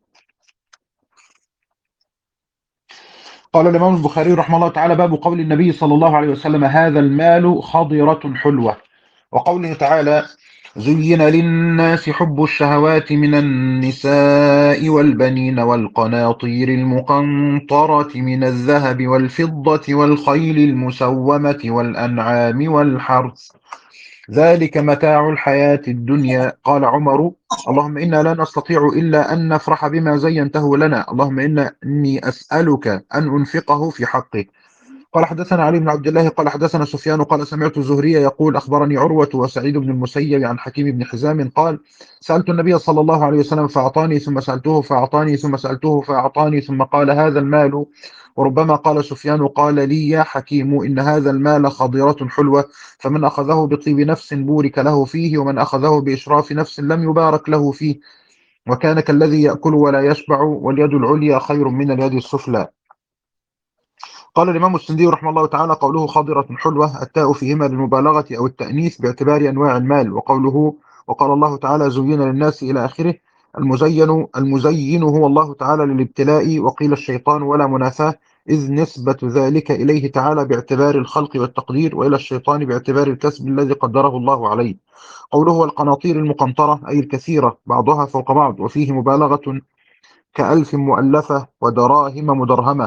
قال الإمام البخاري رحمه الله تعالى باب قول النبي صلى الله عليه وسلم هذا المال خضرة حلوة. وقوله تعالى زين للناس حب الشهوات من النساء والبنين والقناطير المقنطرة من الذهب والفضة والخيل المسومة والأنعام والحرث ذلك متاع الحياة الدنيا. قال عمر اللهم إنا لا نستطيع إلا أن نفرح بما زينته لنا اللهم إني أسألك أن أنفقه في حقه. قال حدثنا علي بن عبد الله قال حدثنا سفيان قال سمعت الزهري يقول أخبرني عروة وسعيد بن المسيب عن حكيم بن حزام قال سألت النبي صلى الله عليه وسلم فأعطاني ثم سألته فأعطاني ثم سألته فأعطاني ثم قال هذا المال. وربما قال سفيان قال لي يا حكيم إن هذا المال خضرة حلوة فمن أخذه بطيب نفس بورك له فيه ومن أخذه بإشراف نفس لم يبارك له فيه وكان كالذي يأكل ولا يشبع واليد العليا خير من اليد السفلى. قال الإمام السندي رحمه الله تعالى قوله خضرة حلوة التاء فيهما للمبالغة أو التأنيث باعتبار أنواع المال. وقوله وقال الله تعالى زين للناس إلى آخره المزين المزين هو الله تعالى للابتلاء. وقيل الشيطان ولا منافاة إذ نسبة ذلك إليه تعالى باعتبار الخلق والتقدير، وإلى الشيطان باعتبار الكسب الذي قدره الله عليه. قوله والقناطير المقنطرة أي الكثيرة بعضها فوق بعض، وفيه مبالغة كألف مؤلفة ودراهم مدرهمة.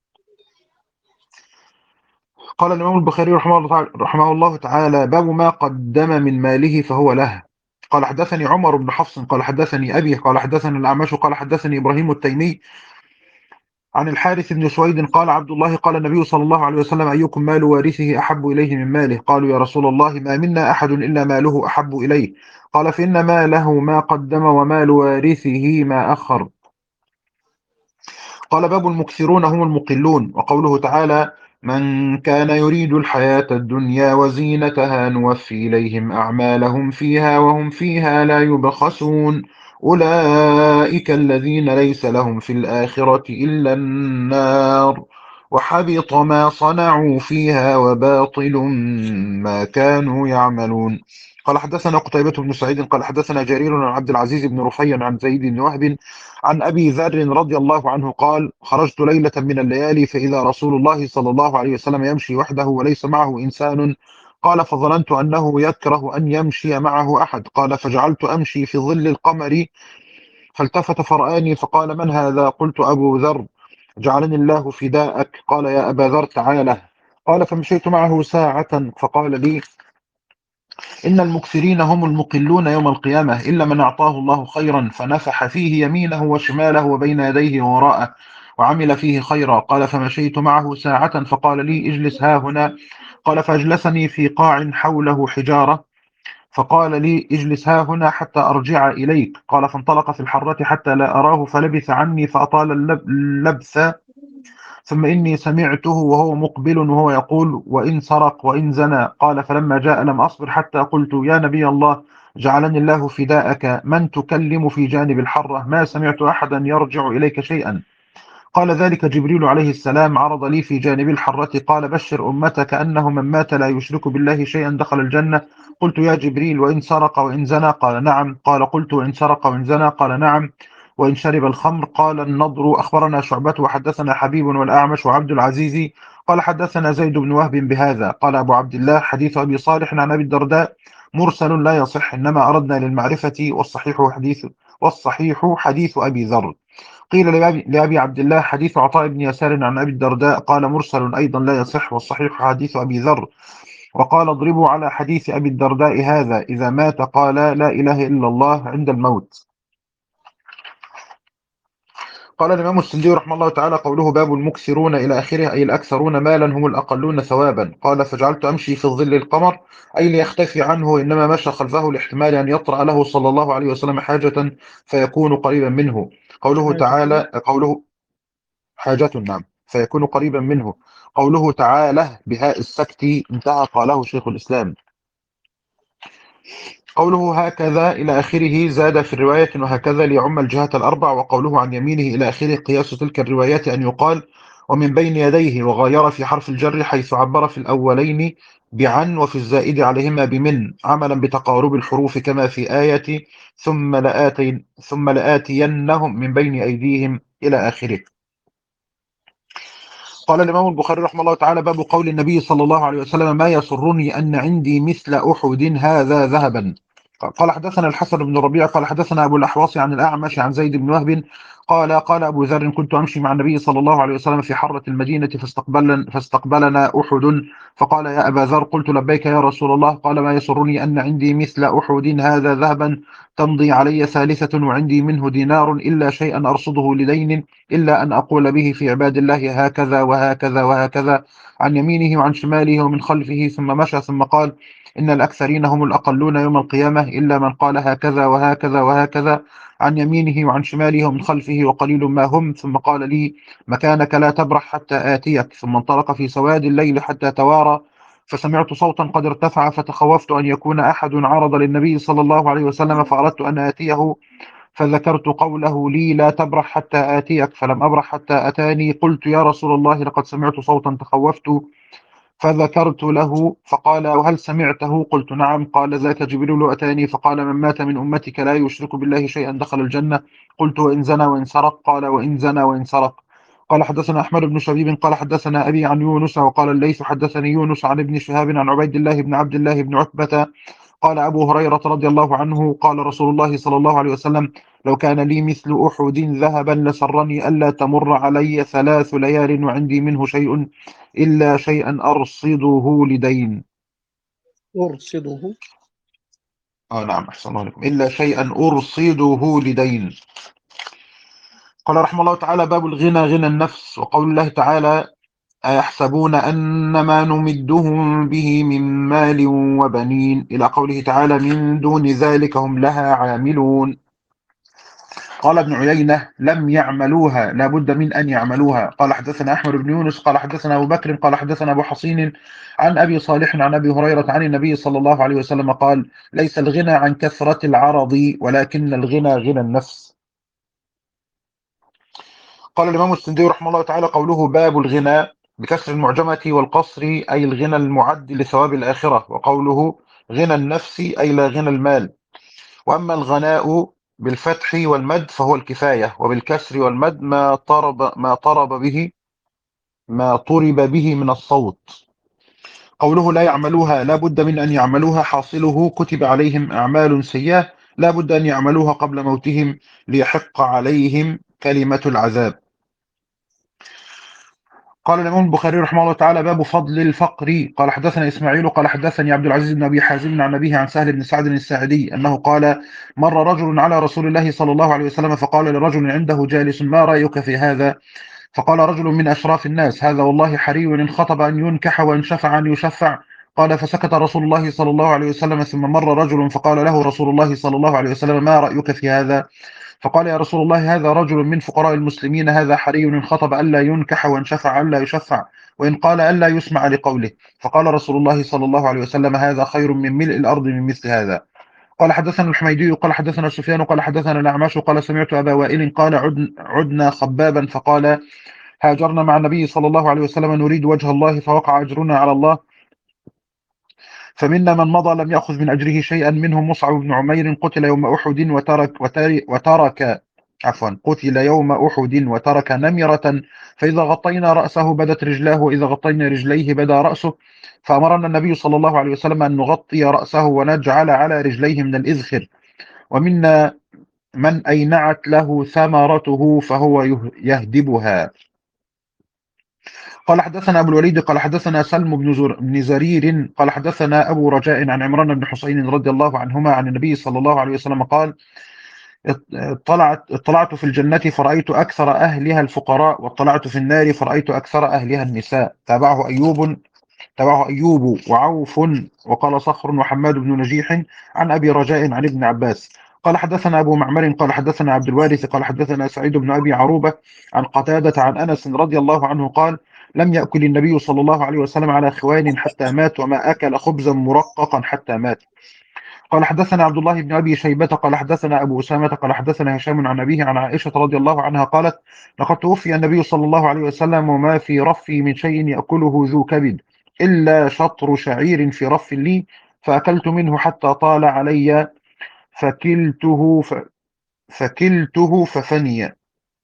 قال الإمام البخاري رحمه الله تعالى, رحمه الله تعالى باب ما قدم من ماله فهو له. قال حدثني عمر بن حفص قال حدثني أبي قال حدثني الأعمش قال حدثني إبراهيم التيمي عن الحارث بن سويد قال عبد الله قال النبي صلى الله عليه وسلم أيكم مال وارثه أحب إليه من ماله؟ قالوا يا رسول الله ما منا أحد إلا ماله أحب إليه. قال فإن ماله ما قدم ومال وارثه ما أخر. قال باب المكثرون هم المقلون. وقوله تعالى من كان يريد الحياة الدنيا وزينتها نوفي إليهم أعمالهم فيها وهم فيها لا يبخسون أولئك الذين ليس لهم في الآخرة إلا النار وحبط ما صنعوا فيها وباطل ما كانوا يعملون. قال حدثنا قتيبة بن سعيد قال حدثنا جرير عن عبد العزيز بن رفيع عن زيد بن وهب عن أبي ذر رضي الله عنه قال خرجت ليلة من الليالي فإذا رسول الله صلى الله عليه وسلم يمشي وحده وليس معه إنسان. قال فظننت أنه يكره أن يمشي معه أحد. قال فجعلت أمشي في ظل القمر فالتفت فرآني فقال من هذا؟ قلت أبو ذر جعلني الله فداءك. قال يا أبا ذر تعالى. قال فمشيت معه ساعة فقال لي إن المكثرين هم المقلون يوم القيامة إلا من أعطاه الله خيرا فنفح فيه يمينه وشماله وبين يديه ووراءه وعمل فيه خيرا. قال فمشيت معه ساعة فقال لي اجلس ها هنا. قال فأجلسني في قاع حوله حجارة فقال لي اجلس ها هنا حتى أرجع إليك. قال فانطلق في الحرة حتى لا أراه فلبث عني فأطال اللب- اللبث ثم إني سمعته وهو مقبل وهو يقول وإن سرق وإن زنى. قال فلما جاء لم أصبر حتى قلت يا نبي الله جعلني الله فداءك من تكلم في جانب الحرة؟ ما سمعت أحدا يرجع إليك شيئا. قال ذلك جبريل عليه السلام عرض لي في جانب الحرة قال بشر أمتك أنه من مات لا يشرك بالله شيئا دخل الجنة. قلت يا جبريل وإن سرق وإن زنى؟ قال نعم. قال قلت وإن سرق وإن زنى؟ قال نعم. وإن شرب الخمر؟ قال النضر. أخبرنا شعبة وحدثنا حبيب والأعمش وعبد العزيز قال حدثنا زيد بن وهب بهذا. قال أبو عبد الله حديث أبي صالح عن أبي الدرداء مرسل لا يصح إنما أردنا للمعرفة والصحيح حديث والصحيح حديث أبي ذر. قيل لأبي, لأبي عبد الله حديث عطاء بن يسار عن أبي الدرداء قال مرسل أيضا لا يصح والصحيح حديث أبي ذر. وقال اضربوا على حديث أبي الدرداء هذا إذا مات قال لا إله إلا الله عند الموت. قال الإمام السندي رحمه الله تعالى قوله باب المكثرون إلى آخره أي الأكثرون مالا هم الأقلون ثوابا. قال فجعلت أمشي في ظل القمر أي ليختفي عنه إنما مشى خلفه لاحتمال أن يطرأ له صلى الله عليه وسلم حاجة فيكون قريبا منه. قوله تعالى قوله حاجة نعم فيكون قريبا منه. قوله تعالى بهاء السكت انتهى قاله شيخ الإسلام. قوله هكذا إلى آخره زاد في الرواية وهكذا ليعم الجهات الأربع. وقوله عن يمينه إلى آخره قياس تلك الروايات أن يقال ومن بين يديه وغاير في حرف الجر حيث عبر في الأولين بعن وفي الزائد عليهما بمن عملا بتقارب الحروف كما في آية ثم لآتي ثم لآتينهم من بين أيديهم إلى آخره. قال الإمام البخاري رحمه الله تعالى باب قول النبي صلى الله عليه وسلم ما يسرني أن عندي مثل أحد هذا ذهبا. قال حدثنا الحسن بن ربيع قال حدثنا أبو الأحواص عن الأعمش عن زيد بن وهب قال قال أبو ذر كنت أمشي مع النبي صلى الله عليه وسلم في حرة المدينة فاستقبلنا, فاستقبلنا أحد فقال يا أبا ذر قلت لبيك يا رسول الله. قال ما يسرني أن عندي مثل أحد هذا ذهبا تمضي علي ثالثة وعندي منه دينار إلا شيئا أرصده لدين إلا أن أقول به في عباد الله هكذا وهكذا وهكذا عن يمينه وعن شماله ومن خلفه. ثم مشى ثم قال إن الأكثرين هم الأقلون يوم القيامة إلا من قال هكذا وهكذا وهكذا عن يمينه وعن شماله ومن خلفه وقليل ما هم. ثم قال لي مكانك لا تبرح حتى آتيك. ثم انطلق في سواد الليل حتى توارى فسمعت صوتا قد ارتفع فتخوفت أن يكون أحد عرض للنبي صلى الله عليه وسلم فأردت أن آتيه فذكرت قوله لي لا تبرح حتى آتيك فلم أبرح حتى أتاني. قلت يا رسول الله لقد سمعت صوتا تخوفت فذكرت له فقال وهل سمعته؟ قلت نعم. قال ذاك جبريل أتاني فقال من مات من أمتك لا يشرك بالله شيئا دخل الجنة. قلت وإن زنى وإن سرق؟ قال وإن زنى وإن سرق. قال حدثنا أحمد بن شبيب قال حدثنا أبي عن يونس وقال الليث حدثني يونس عن ابن شهاب عن عبيد الله بن عبد الله بن عتبة قال أبو هريرة رضي الله عنه قال رسول الله صلى الله عليه وسلم لو كان لي مثل أحد ذهبا لسرني ألا تمر علي ثلاث ليال وعندي منه شيء إلا شيئا أرصده لدين. أرصده. آه نعم أحسن الله عليكم. إلا شيئا أرصده لدين. قال رحمه الله تعالى باب الغنى غنى النفس، وقول الله تعالى أيحسبون أن ما نمدهم به من مال وبنين إلى قوله تعالى من دون ذلك هم لها عاملون. قال ابن عيينة لم يعملوها لا بد من أن يعملوها. قال حدثنا أحمد بن يونس قال حدثنا أبو بكر قال حدثنا أبو حصين عن أبي صالح عن أبي هريرة عن النبي صلى الله عليه وسلم قال ليس الغنى عن كثرة العرض ولكن الغنى غنى النفس. قال الإمام السندي رحمه الله تعالى قوله باب الغنى بكسر المعجمة والقصر أي الغنى المعد لثواب الآخرة، وقوله غنى النفس أي لا غنى المال. وأما الغناء بالفتح والمد فهو الكفاية، وبالكسر والمد ما طرب ما طرب به ما طرب به من الصوت. قوله لا يعملوها لا بد من أن يعملوها حاصله كتب عليهم أعمال سيئة لا بد أن يعملوها قبل موتهم ليحق عليهم كلمة العذاب. قال الإمام البخاري رحمه الله تعالى باب فضل الفقر. قال حدثنا إسماعيل قال حدثني عبد العزيز بن أبي حازم عن أبيه عن سهل بن سعد الساعدي أنه قال مر رجل على رسول الله صلى الله عليه وسلم فقال لرجل عنده جالس ما رأيك في هذا؟ فقال رجل من أشراف الناس هذا والله حري إن خطب أن ينكح وإن شفع أن يشفع. قال فسكت رسول الله صلى الله عليه وسلم ثم مر رجل فقال له رسول الله صلى الله عليه وسلم ما رأيك في هذا؟ فقال يا رسول الله هذا رجل من فقراء المسلمين هذا حري إن خطب ألا ينكح وإن شفع ألا يشفع وإن قال ألا يسمع لقوله. فقال رسول الله صلى الله عليه وسلم هذا خير من ملء الأرض من مثل هذا. قال حدثنا الحميدي قال حدثنا سفيان قال حدثنا الأعمش قال سمعت أبا وائل قال عدن عدنا خبابا فقال هاجرنا مع النبي صلى الله عليه وسلم نريد وجه الله فوقع أجرنا على الله فمنا من مضى لم يأخذ من أجره شيئا منهم مصعب بن عمير قتل يوم أحد وترك, وترك, وترك عفوا قتل يوم أحد وترك نمرة فإذا غطينا رأسه بدت رجلاه وإذا غطينا رجليه بدا رأسه فأمرنا النبي صلى الله عليه وسلم أن نغطي رأسه ونجعل على رجليه من الإذخر ومنا من أينعت له ثمرته فهو يهدبها. قال حدثنا أبو الوليد قال حدثنا سلم بن, زر بن زرير قال حدثنا أبو رجاء عن عمران بن حسين رضي الله عنهما عن النبي صلى الله عليه وسلم قال اطلعت, اطلعت في الجنة فرأيت أكثر أهلها الفقراء واطلعت في النار فرأيت أكثر أهلها النساء. تابعه أيوب تابعه أيوب وعوف وقال صخر وحماد بن نجيح عن أبي رجاء عن ابن عباس قال حدثنا أبو معمر قال حدثنا عبد الوارث قال حدثنا سعيد بن أبي عروبة عن قتادة عن أنس رضي الله عنه قال لم يأكل النبي صلى الله عليه وسلم على خوان حتى مات وما أكل خبزا مرققا حتى مات. قال حدثنا عبد الله بن أبي شيبة قال حدثنا أبو أسامة قال حدثنا هشام عن أبيه عن عائشة رضي الله عنها قالت لقد توفي النبي صلى الله عليه وسلم وما في رفي من شيء يأكله ذو كبد إلا شطر شعير في رف لي فأكلت منه حتى طال علي فكلته ف... فكلته ففني.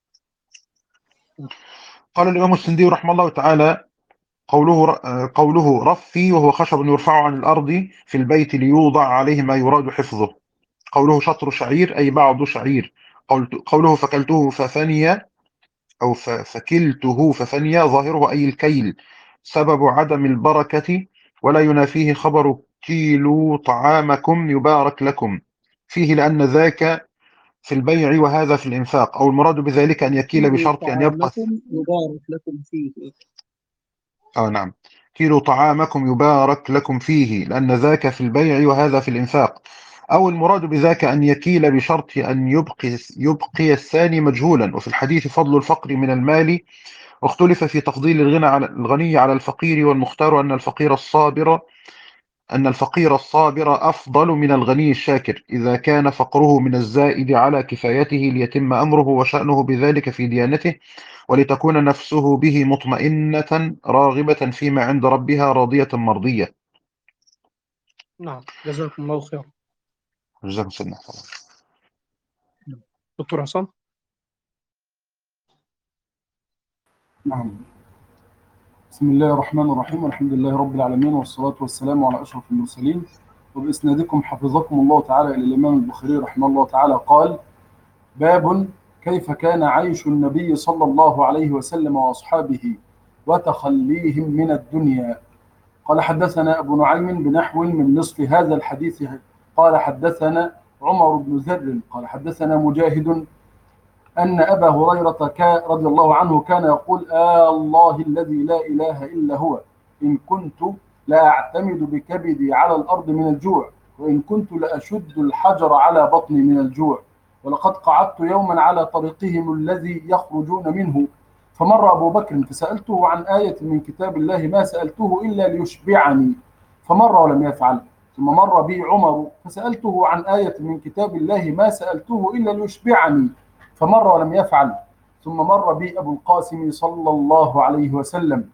قال الإمام السندي رحمه الله تعالى قوله قوله رفي وهو خشب يرفع عن الأرض في البيت ليوضع عليه ما يراد حفظه. قوله شطر شعير أي بعض شعير. قوله فكلته ففني أو فكلته ففني ظاهره أي الكيل سبب عدم البركة ولا ينافيه خبر كيلوا طعامكم يبارك لكم فيه لأن ذاك في البيع وهذا في الإنفاق أو المراد بذلك أن يكيل كيلوا بشرط أن يبقى طعامكم يبارك لكم فيه. آه نعم كيلوا طعامكم يبارك لكم فيه لأن ذاك في البيع وهذا في الإنفاق أو المراد بذاك أن يكيل بشرط أن يبقي, يبقي الثاني مجهولا. وفي الحديث فضل الفقر من المال واختلف في تفضيل الغنى على الغني على الفقير والمختار أن الفقير الصابر أن الفقير الصابر أفضل من الغني الشاكر إذا كان فقره من الزائد على كفايته ليتم أمره وشأنه بذلك في ديانته ولتكون نفسه به مطمئنة راغبة فيما عند ربها راضية مرضية. نعم جزاكم الله خير. جزاكم سيدنا. دكتور حسام. نعم. بسم الله الرحمن الرحيم، والحمد لله رب العالمين، والصلاة والسلام على أشرف المرسلين. وبإسنادكم حفظكم الله تعالى إلى الإمام البخاري رحمه الله تعالى قال: باب كيف كان عيش النبي صلى الله عليه وسلم وأصحابه وتخليهم من الدنيا. قال: حدثنا أبو نعيم بنحو من نصف هذا الحديث. قال: حدثنا عمر بن ذر قال: حدثنا مجاهد أن أبا هريرة رضي الله عنه كان يقول: آه الله الذي لا إله إلا هو، إن كنت لا أعتمد بكبدي على الأرض من الجوع، وإن كنت لأشد الحجر على بطني من الجوع، ولقد قعدت يوما على طريقهم الذي يخرجون منه، فمر أبو بكر فسألته عن آية من كتاب الله ما سألته إلا ليشبعني، فمر ولم يفعل. ثم مر بي عمر فسألته عن آية من كتاب الله ما سألته إلا ليشبعني، فمر ولم يفعل. ثم مر بي أبو القاسم صلى الله عليه وسلم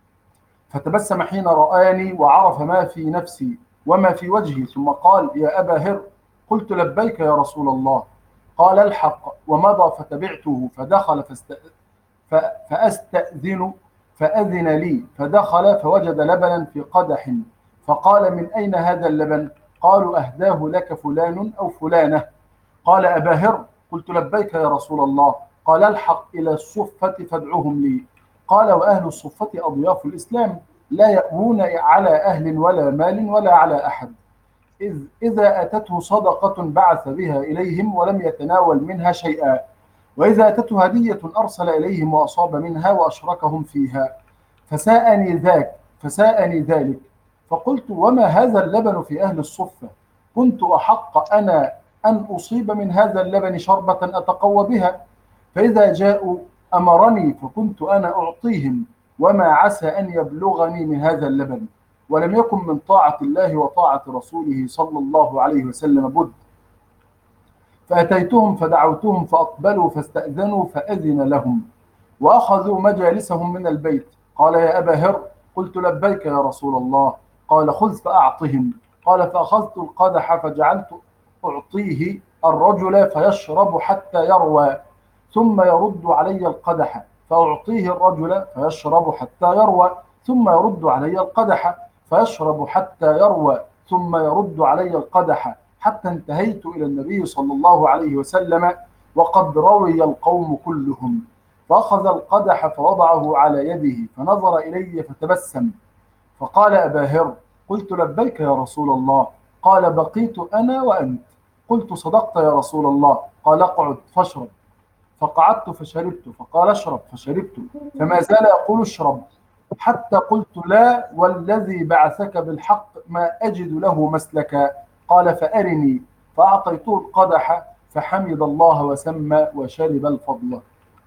فتبسم حين رآني وعرف ما في نفسي وما في وجهي، ثم قال: يا أبا هر. قلت: لبيك يا رسول الله. قال: الحق. ومضى فتبعته فدخل فاست... ف... فأستأذن فأذن لي، فدخل فوجد لبنا في قدح، فقال: من أين هذا اللبن؟ قالوا: أهداه لك فلان أو فلانة. قال: أبا هر. قلت: لبيك يا رسول الله. قال: الحق إلى الصفة فادعوهم لي. قال: وأهل الصفة أضياف الإسلام، لا يأوون على أهل ولا مال ولا على أحد، إذ إذا أتته صدقة بعث بها إليهم ولم يتناول منها شيئا، وإذا أتته هدية أرسل إليهم وأصاب منها وأشركهم فيها. فساءني ذاك فساءني ذلك فقلت: وما هذا اللبن في أهل الصفة؟ كنت أحق أنا أن أصيب من هذا اللبن شربة أتقوى بها، فإذا جاءوا أمرني فكنت أنا أعطيهم، وما عسى أن يبلغني من هذا اللبن، ولم يكن من طاعة الله وطاعة رسوله صلى الله عليه وسلم بد. فأتيتهم فدعوتهم فأقبلوا فاستأذنوا فأذن لهم، وأخذوا مجالسهم من البيت. قال: يا أبا هر. قلت: لبيك يا رسول الله. قال: خذ فأعطهم. قال: فأخذت القدح فجعلت أعطيه الرجل فيشرب حتى يروى، ثم يرد علي القدح، فأعطيه الرجل فيشرب حتى يروى، ثم يرد علي القدح، فيشرب حتى يروى، ثم يرد علي القدح، حتى انتهيت إلى النبي صلى الله عليه وسلم وقد روي القوم كلهم، فأخذ القدح فوضعه على يده فنظر إلي فتبسم، فقال: أبا هر. قلت: لبيك يا رسول الله. قال: بقيت أنا وأنت. قلت: صدقت يا رسول الله. قال: اقعد فاشرب. فقعدت فشربت، فقال: اشرب. فشربت، فما زال يقول: اشرب، حتى قلت: لا والذي بعثك بالحق ما أجد له مسلكا. قال: فأرني. فأعطيته القدح فحمد الله وسمى وشرب الفضل.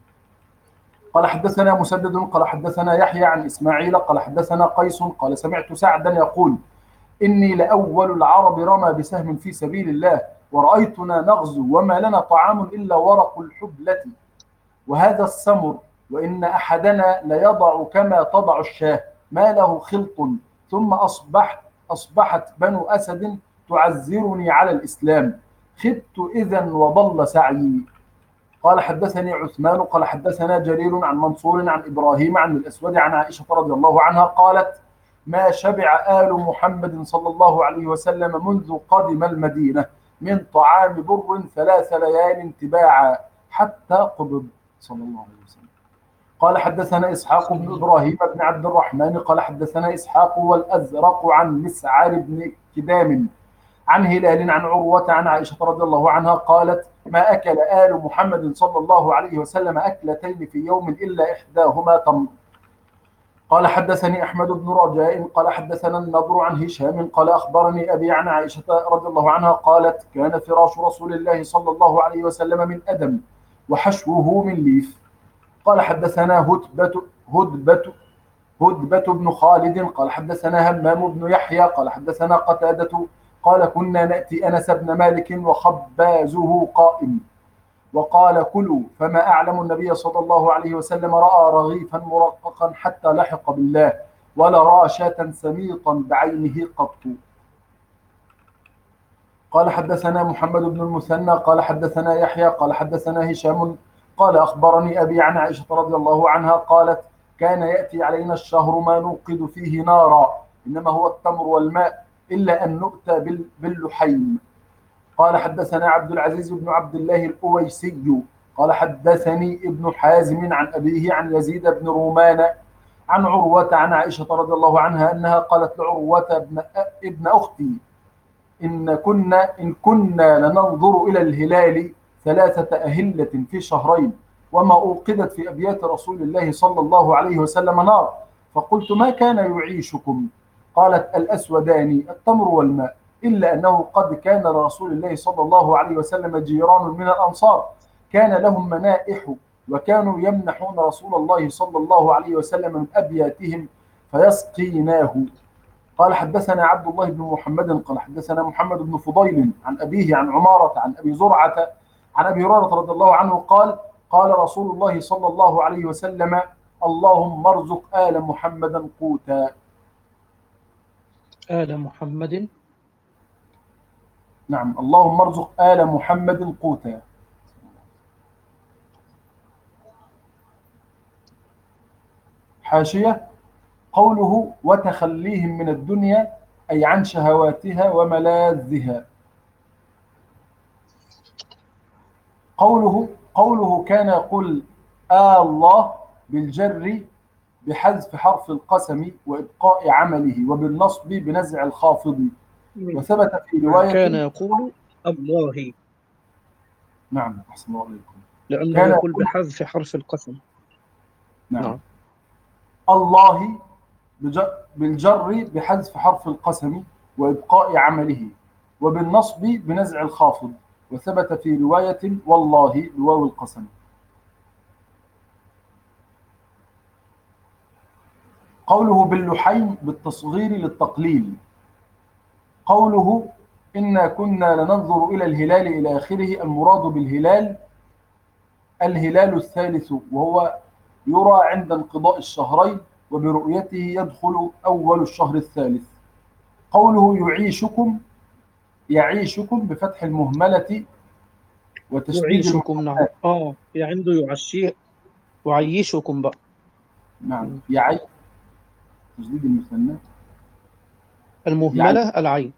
قال: حدثنا مسدد قال حدثنا يحيى عن إسماعيل قال حدثنا قيس قال: سمعت سعدا يقول: إني لأول العرب رمى بسهم في سبيل الله، ورأيتنا نغزو وما لنا طعام إلا ورق الحبلة وهذا السمر، وإن أحدنا ليضع كما تضع الشاه ما له خلط، ثم أصبحت أصبحت بنو أسد تعزرني على الإسلام، خبت إذا وضل سعيي. قال: حدثني عثمان قال حدثنا جرير عن منصور عن إبراهيم عن الأسود عن عائشة رضي الله عنها قالت: ما شبع آل محمد صلى الله عليه وسلم منذ قدم المدينة من طعام بر ثلاث ليال تباعا حتى قبض صلى الله عليه وسلم. قال: حدثنا إسحاق بن إبراهيم بن عبد الرحمن قال حدثنا إسحاق والأزرق عن مسعر بن كدام عن هلال عن عروة عن عائشة رضي الله عنها قالت: ما أكل آل محمد صلى الله عليه وسلم أكلتين في يوم إلا إحداهما تمر. قال: حدثني أحمد بن رجاء قال حدثنا النضر عن هشام قال: أخبرني أبي عن عائشة رضي الله عنها قالت: كان فراش رسول الله صلى الله عليه وسلم من أدم وحشوه من ليف. قال: حدثنا هدبة هدبة هدبة بن خالد قال حدثنا همام بن يحيى قال حدثنا قتادة قال: كنا نأتي أنس بن مالك وخبازه قائم، وقال: كلوا، فما أعلم النبي صلى الله عليه وسلم رأى رغيفا مرققا حتى لحق بالله، ولا رأى شاة سميطا بعينه قط. قال: حدثنا محمد بن المثنى قال حدثنا يحيى قال حدثنا هشام قال: أخبرني أبي عن عائشة رضي الله عنها قالت: كان يأتي علينا الشهر ما نوقد فيه نارا، إنما هو التمر والماء، إلا أن نؤتى بال- باللحيم. قال حدثنا عبد العزيز بن عبد الله الأويسي قال حدثني ابن حازم عن أبيه عن يزيد بن رومان عن عروة عن عائشة رضي الله عنها أنها قالت لعروة ابن, ابن أختي إن كنا إن كنا لننظر إلى الهلال ثلاثة أهلة في شهرين، وما أوقدت في أبيات رسول الله صلى الله عليه وسلم نار، فقلت ما كان يعيشكم؟ قالت الأسودان التمر والماء، إلا أنه قد كان لرسول الله صلى الله عليه وسلم جيران من الأنصار كان لهم منائح، وكانوا يمنحون رسول الله صلى الله عليه وسلم من أبياتهم فيسقيناه. قال حدثنا عبد الله بن محمد قال حدثنا محمد بن فضيل عن أبيه عن عمارة عن أبي زرعة عن أبي هريرة رضي الله عنه قال قال رسول الله صلى الله عليه وسلم اللهم ارزق آل محمدا قوتا. آل محمد. نعم، اللهم ارزق آل محمد قوتا. حاشية: قوله وتخليهم من الدنيا أي عن شهواتها وملاذها. قوله قوله كان يقول آه الله بالجر بحذف حرف القسم وإبقاء عمله، وبالنصب بنزع الخافض. وثبت في رواية كان يقول الله، نعم أحسن الله عليكم، لأنه كان يقول يقول بحذف حرف القسم. نعم نعم. الله بج- بالجر بحذف حرف القسم وإبقاء عمله، وبالنصب بنزع الخافض. وثبت في رواية والله بواو القسم. قوله باللحيم بالتصغير للتقليل. قوله إنا كنا لننظر إلى الهلال إلى آخره، المراد بالهلال الهلال الثالث، وهو يرى عند انقضاء الشهرين، وبرؤيته يدخل أول الشهر الثالث. قوله يعيشكم يعيشكم بفتح المهملة وتشديد يعيشكم. نعم. المثنى. آه يا عنده يعشي يعيشكم بقى. نعم يعي تشديد المثنى يعي المهملة العين،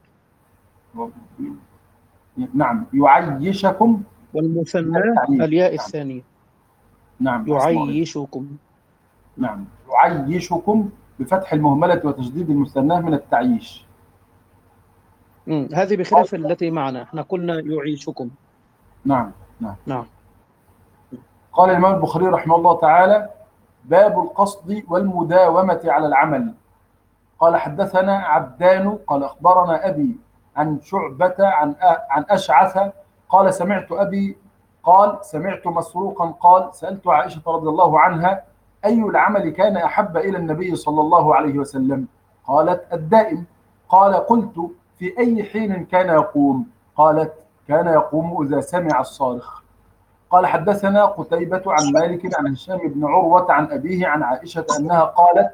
نعم يعيشكم والمثنى بالتعيين. الياء نعم الثانية. نعم أحسن الله عليك. يعيشكم. نعم يعيشكم بفتح المهملة وتشديد المثنى من التعييش. مم. هذه بخلاف التي معنا، احنا قلنا يعيشكم. نعم نعم نعم. قال الإمام البخاري رحمه الله تعالى: باب القصد والمداومة على العمل. قال حدثنا عبدان قال أخبرنا أبي عن شعبة عن عن أشعث قال سمعت أبي قال سمعت مسروقا قال سألت عائشة رضي الله عنها أي العمل كان أحب إلى النبي صلى الله عليه وسلم؟ قالت الدائم. قال قلت في أي حين كان يقوم؟ قالت كان يقوم إذا سمع الصارخ. قال حدثنا قتيبة عن مالك عن هشام بن عروة عن أبيه عن عائشة أنها قالت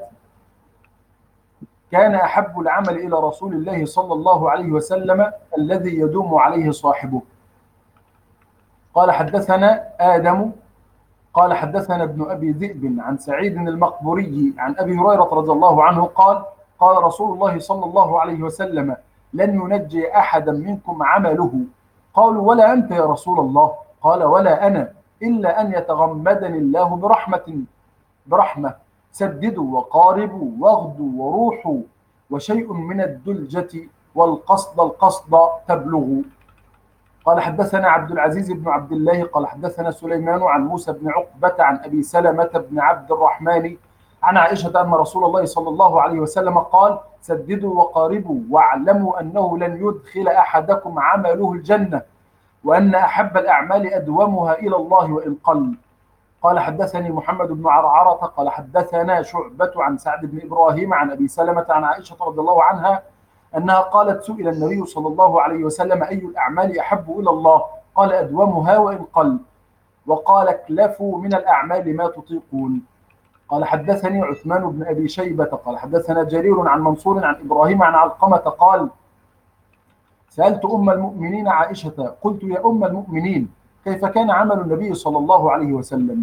كان أحب العمل إلى رسول الله صلى الله عليه وسلم الذي يدوم عليه صاحبه. قال حدثنا آدم قال حدثنا ابن أبي ذئب عن سعيد المقبوري عن أبي هريرة رضي الله عنه قال قال رسول الله صلى الله عليه وسلم لن ينجي أحدا منكم عمله. قالوا ولا أنت يا رسول الله؟ قال ولا أنا إلا أن يتغمدني الله برحمة برحمة سددوا وقاربوا واغدوا وروحوا وشيء من الدلجة والقصد القصد تبلغوا. قال حدثنا عبد العزيز بن عبد الله قال حدثنا سليمان عن موسى بن عقبة عن أبي سلمة بن عبد الرحمن عن عائشة أن رسول الله صلى الله عليه وسلم قال سددوا وقاربوا واعلموا أنه لن يدخل أحدكم عمله الجنة، وأن أحب الأعمال أدومها إلى الله وإن قل. قال حدثني محمد بن عرعرة قال حدثنا شعبة عن سعد بن إبراهيم عن أبي سلمة عن عائشة رضي الله عنها أنها قالت سئل النبي صلى الله عليه وسلم أي الأعمال أحب إلى الله؟ قال أدومها وإن قل، وقال اكلفوا من الأعمال ما تطيقون. قال حدثني عثمان بن أبي شيبة قال حدثنا جرير عن منصور عن إبراهيم عن علقمة قال سألت أم المؤمنين عائشة قلت يا أم المؤمنين كيف كان عمل النبي صلى الله عليه وسلم؟ هل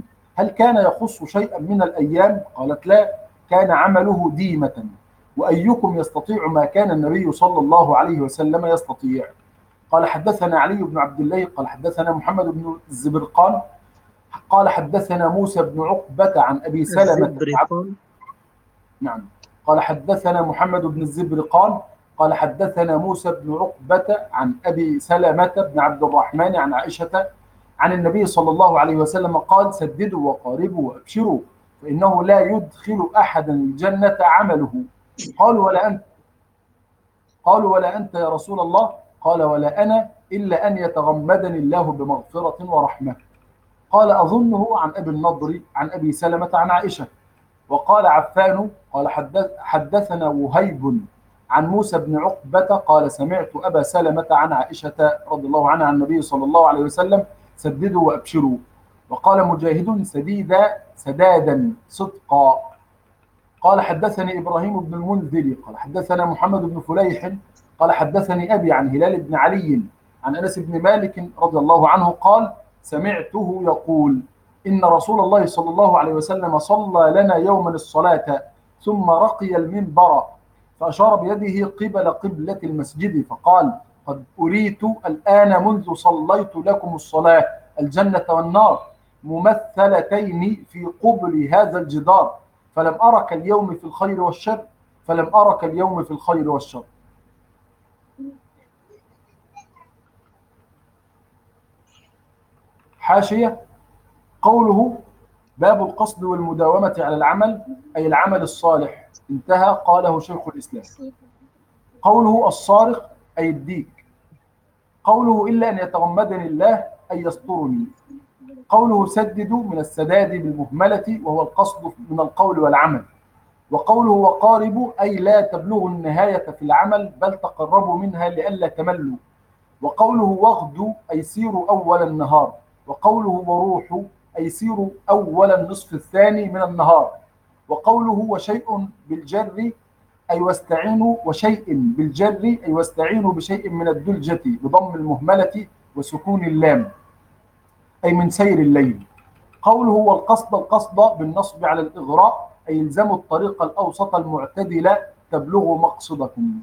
هل كان يخص شيئا من الأيام؟ قالت لا، كان عمله ديمة. وأيكم يستطيع ما كان النبي صلى الله عليه وسلم يستطيع؟ قال حدثنا علي بن عبد الله قال حدثنا محمد بن الزبرقان قال حدثنا موسى بن عقبة عن أبي سلمة بن عبد الزبرقان. نعم قال حدثنا محمد بن الزبرقان قال حدثنا موسى بن عقبة عن أبي سلمة بن عبد الرحمن عن عائشة عن النبي صلى الله عليه وسلم قال سددوا وقاربوا وأبشروا فإنه لا يدخل أحدا الجنة عمله. قالوا ولا أنت قالوا ولا أنت يا رسول الله؟ قال ولا أنا إلا أن يتغمدني الله بمغفرة ورحمة. قال أظنه عن أبي النضر عن أبي سلمة عن عائشة. وقال عفان قال حدث حدثنا وهيب عن موسى بن عقبة قال سمعت أبا سلمة عن عائشة رضي الله عنها عن النبي صلى الله عليه وسلم سددوا وأبشروا. وقال مجاهد سديدا سدادا صدقا. قال حدثني إبراهيم بن المنذر قال حدثنا محمد بن فليح قال حدثني أبي عن هلال بن علي عن أنس بن مالك رضي الله عنه قال سمعته يقول إن رسول الله صلى الله عليه وسلم صلى لنا يوما الصلاة ثم رقي المنبر فأشار بيده قبل قبلة المسجد فقال قد أريت الآن منذ صليت لكم الصلاة الجنة والنار ممثلتين في قبل هذا الجدار فلم أرك اليوم في الخير والشر فلم أرك اليوم في الخير والشر. حاشية قوله باب القصد والمداومة على العمل أي العمل الصالح انتهى. قاله شيخ الإسلام. قوله الصارخ أي الديك. قوله إلا أن يتغمدني الله أي يسترني. قوله سددوا من السداد بالمهملة وهو القصد من القول والعمل. وقوله وقاربوا أي لا تبلغوا النهاية في العمل بل تقربوا منها لئلا تملوا. وقوله واغدوا أي سيروا أول النهار. وقوله وروحوا أي سيروا أول النصف الثاني من النهار. وقوله وشيء بالجر أي واستعينوا وشيء بالجر أي واستعينوا بشيء من الدلجة بضم المهملة وسكون اللام أي من سير الليل. قوله والقصد القصد بالنصب على الإغراء أي الزموا الطريق الأوسط المعتدل تبلغوا مقصدكم.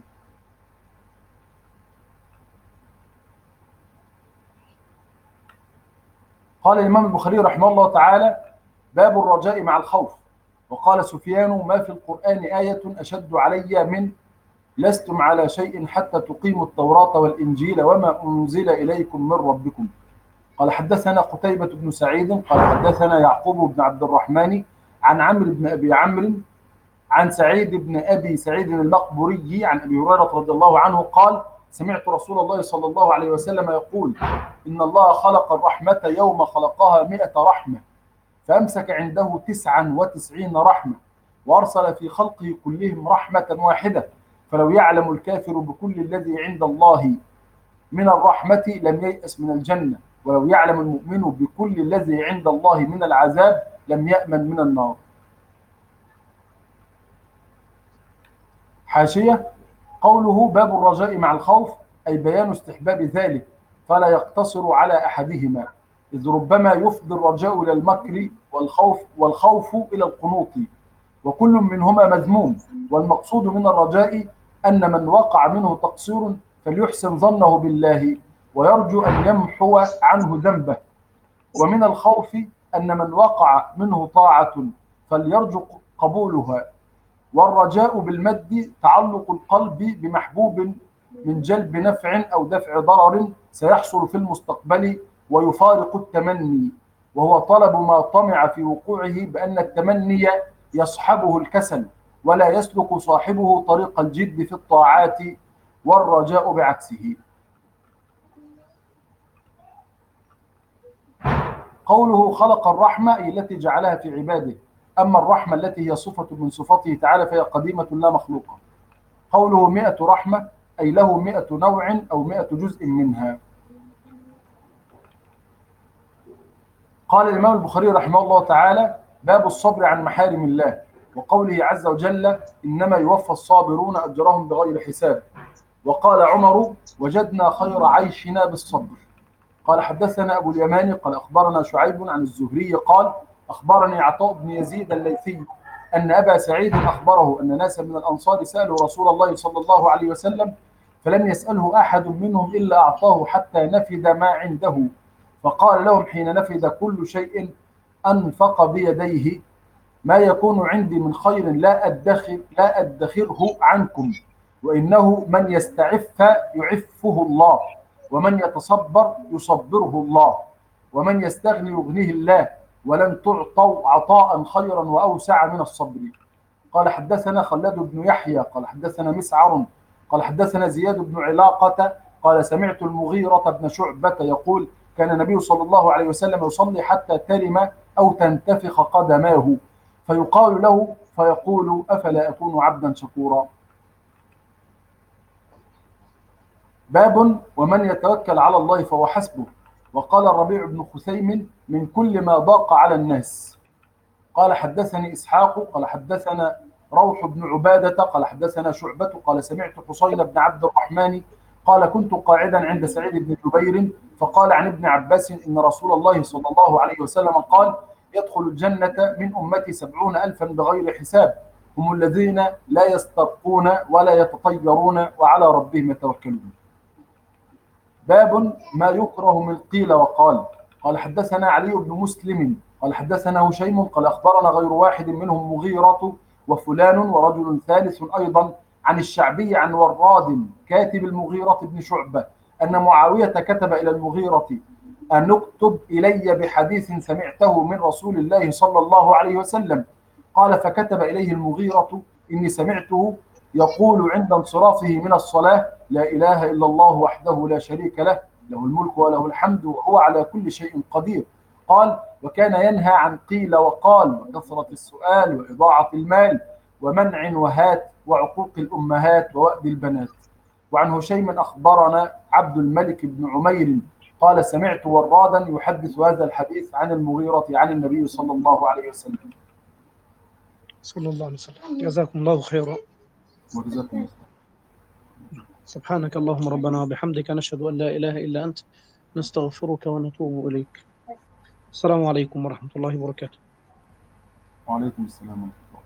قال الإمام البخاري رحمه الله تعالى باب الرجاء مع الخوف. وقال سفيان ما في القرآن آية أشد علي من لستم على شيء حتى تقيموا التوراة والإنجيل وما أنزل إليكم من ربكم. قال حدثنا قتيبة بن سعيد قال حدثنا يعقوب بن عبد الرحمن عن عمرو بن أبي عمرو عن سعيد بن أبي سعيد المقبوري عن أبي هريرة رضي الله عنه قال سمعت رسول الله صلى الله عليه وسلم يقول إن الله خلق الرحمة يوم خلقها مئة رحمة فأمسك عنده تسعا وتسعين رحمة وأرسل في خلقه كلهم رحمة واحدة فلو يعلم الكافر بكل الذي عند الله من الرحمة لم ييأس من الجنة ولو يعلم المؤمن بكل الذي عند الله من العذاب لم يأمن من النار. حاشية قوله باب الرجاء مع الخوف أي بيان استحباب ذلك فلا يقتصر على أحدهما إذ ربما يفضي الرجاء إلى المكر والخوف والخوف إلى القنوط وكل منهما مذموم والمقصود من الرجاء أن من وقع منه تقصير فليحسن ظنه بالله ويرجو أن يمحو عنه ذنبه ومن الخوف أن من وقع منه طاعة فليرجو قبولها. والرجاء بالمد تعلق القلب بمحبوب من جلب نفع أو دفع ضرر سيحصل في المستقبل ويفارق التمني وهو طلب ما طمع في وقوعه بأن التمني يصحبه الكسل ولا يسلك صاحبه طريق الجد في الطاعات والرجاء بعكسه. قوله خلق الرحمة أي التي جعلها في عباده أما الرحمة التي هي صفة من صفاته تعالى فهي قديمة لا مخلوقة. قوله مئة رحمة أي له مئة نوع أو مئة جزء منها. قال الإمام البخاري رحمه الله تعالى باب الصبر عن محارم الله وقوله عز وجل إنما يوفى الصابرون أجرهم بغير حساب. وقال عمر وجدنا خير عيشنا بالصبر. قال حدثنا أبو اليماني قال أخبرنا شعيب عن الزهري قال أخبرني عطاء بن يزيد الليثي أن أبا سعيد أخبره أن ناسا من الأنصار سألوا رسول الله صلى الله عليه وسلم فلم يسأله أحد منهم إلا أعطاه حتى نفد ما عنده، فقال لهم حين نفد كل شيء أنفق بيديه: ما يكون عندي من خير لا أدخر لا أدخره عنكم، وإنه من يستعف يعفه الله، ومن يتصبر يصبره الله، ومن يستغني يغنيه الله، ولن تعطوا عطاء خيرا وأوسع من الصبر. قال حدثنا خلاد بن يحيى قال حدثنا مسعر قال حدثنا زياد بن علاقة قال سمعت المغيرة بن شعبة يقول: كان النبي صلى الله عليه وسلم يصلي حتى ترم أو تنتفخ قدماه، فيقال له فيقول: أفلا أكون عبدا شكورا. باب ومن يتوكل على الله فهو حسبه. وقال الربيع بن خثيم: من كل ما ضاق على الناس. قال حدثني إسحاق قال حدثنا روح بن عبادة قال حدثنا شعبة قال سمعت حسين بن عبد الرحمن قال: كنت قاعدا عند سعيد بن جبير فقال عن ابن عباس إن رسول الله صلى الله عليه وسلم قال: يدخل الجنة من أمتي سبعون ألفا بغير حساب، هم الذين لا يسترقون ولا يتطيرون وعلى ربهم يتوكلون. باب ما يكره من قيل وقال. قال حدثنا علي بن مسلم قال حدثنا هشيم قال أخبرنا غير واحد منهم مغيرة وفلان ورجل ثالث أيضا عن الشعبي عن وراد كاتب المغيرة بن شعبة أن معاوية كتب إلى المغيرة أن اكتب إلي بحديث سمعته من رسول الله صلى الله عليه وسلم. قال فكتب إليه المغيرة: إني سمعته يقول عند انصرافه من الصلاة: لا إله إلا الله وحده لا شريك له، له الملك وله الحمد وهو على كل شيء قدير. قال: وكان ينهى عن قيل وقال وكثرة السؤال وإضاعة المال ومنع وهات وعقوق الأمهات ووأد البنات. وعن هشيم أخبرنا عبد الملك بن عمير قال: سمعت ورادا يحدث هذا الحديث عن المغيرة عن النبي صلى الله عليه وسلم. صلى الله عليه وسلم. جزاكم الله خيرا. وجزاكم الله. سبحانك اللهم ربنا وبحمدك نشهد أن لا إله إلا أنت نستغفرك ونتوب إليك. السلام عليكم ورحمة الله وبركاته. وعليكم السلام ورحمة الله.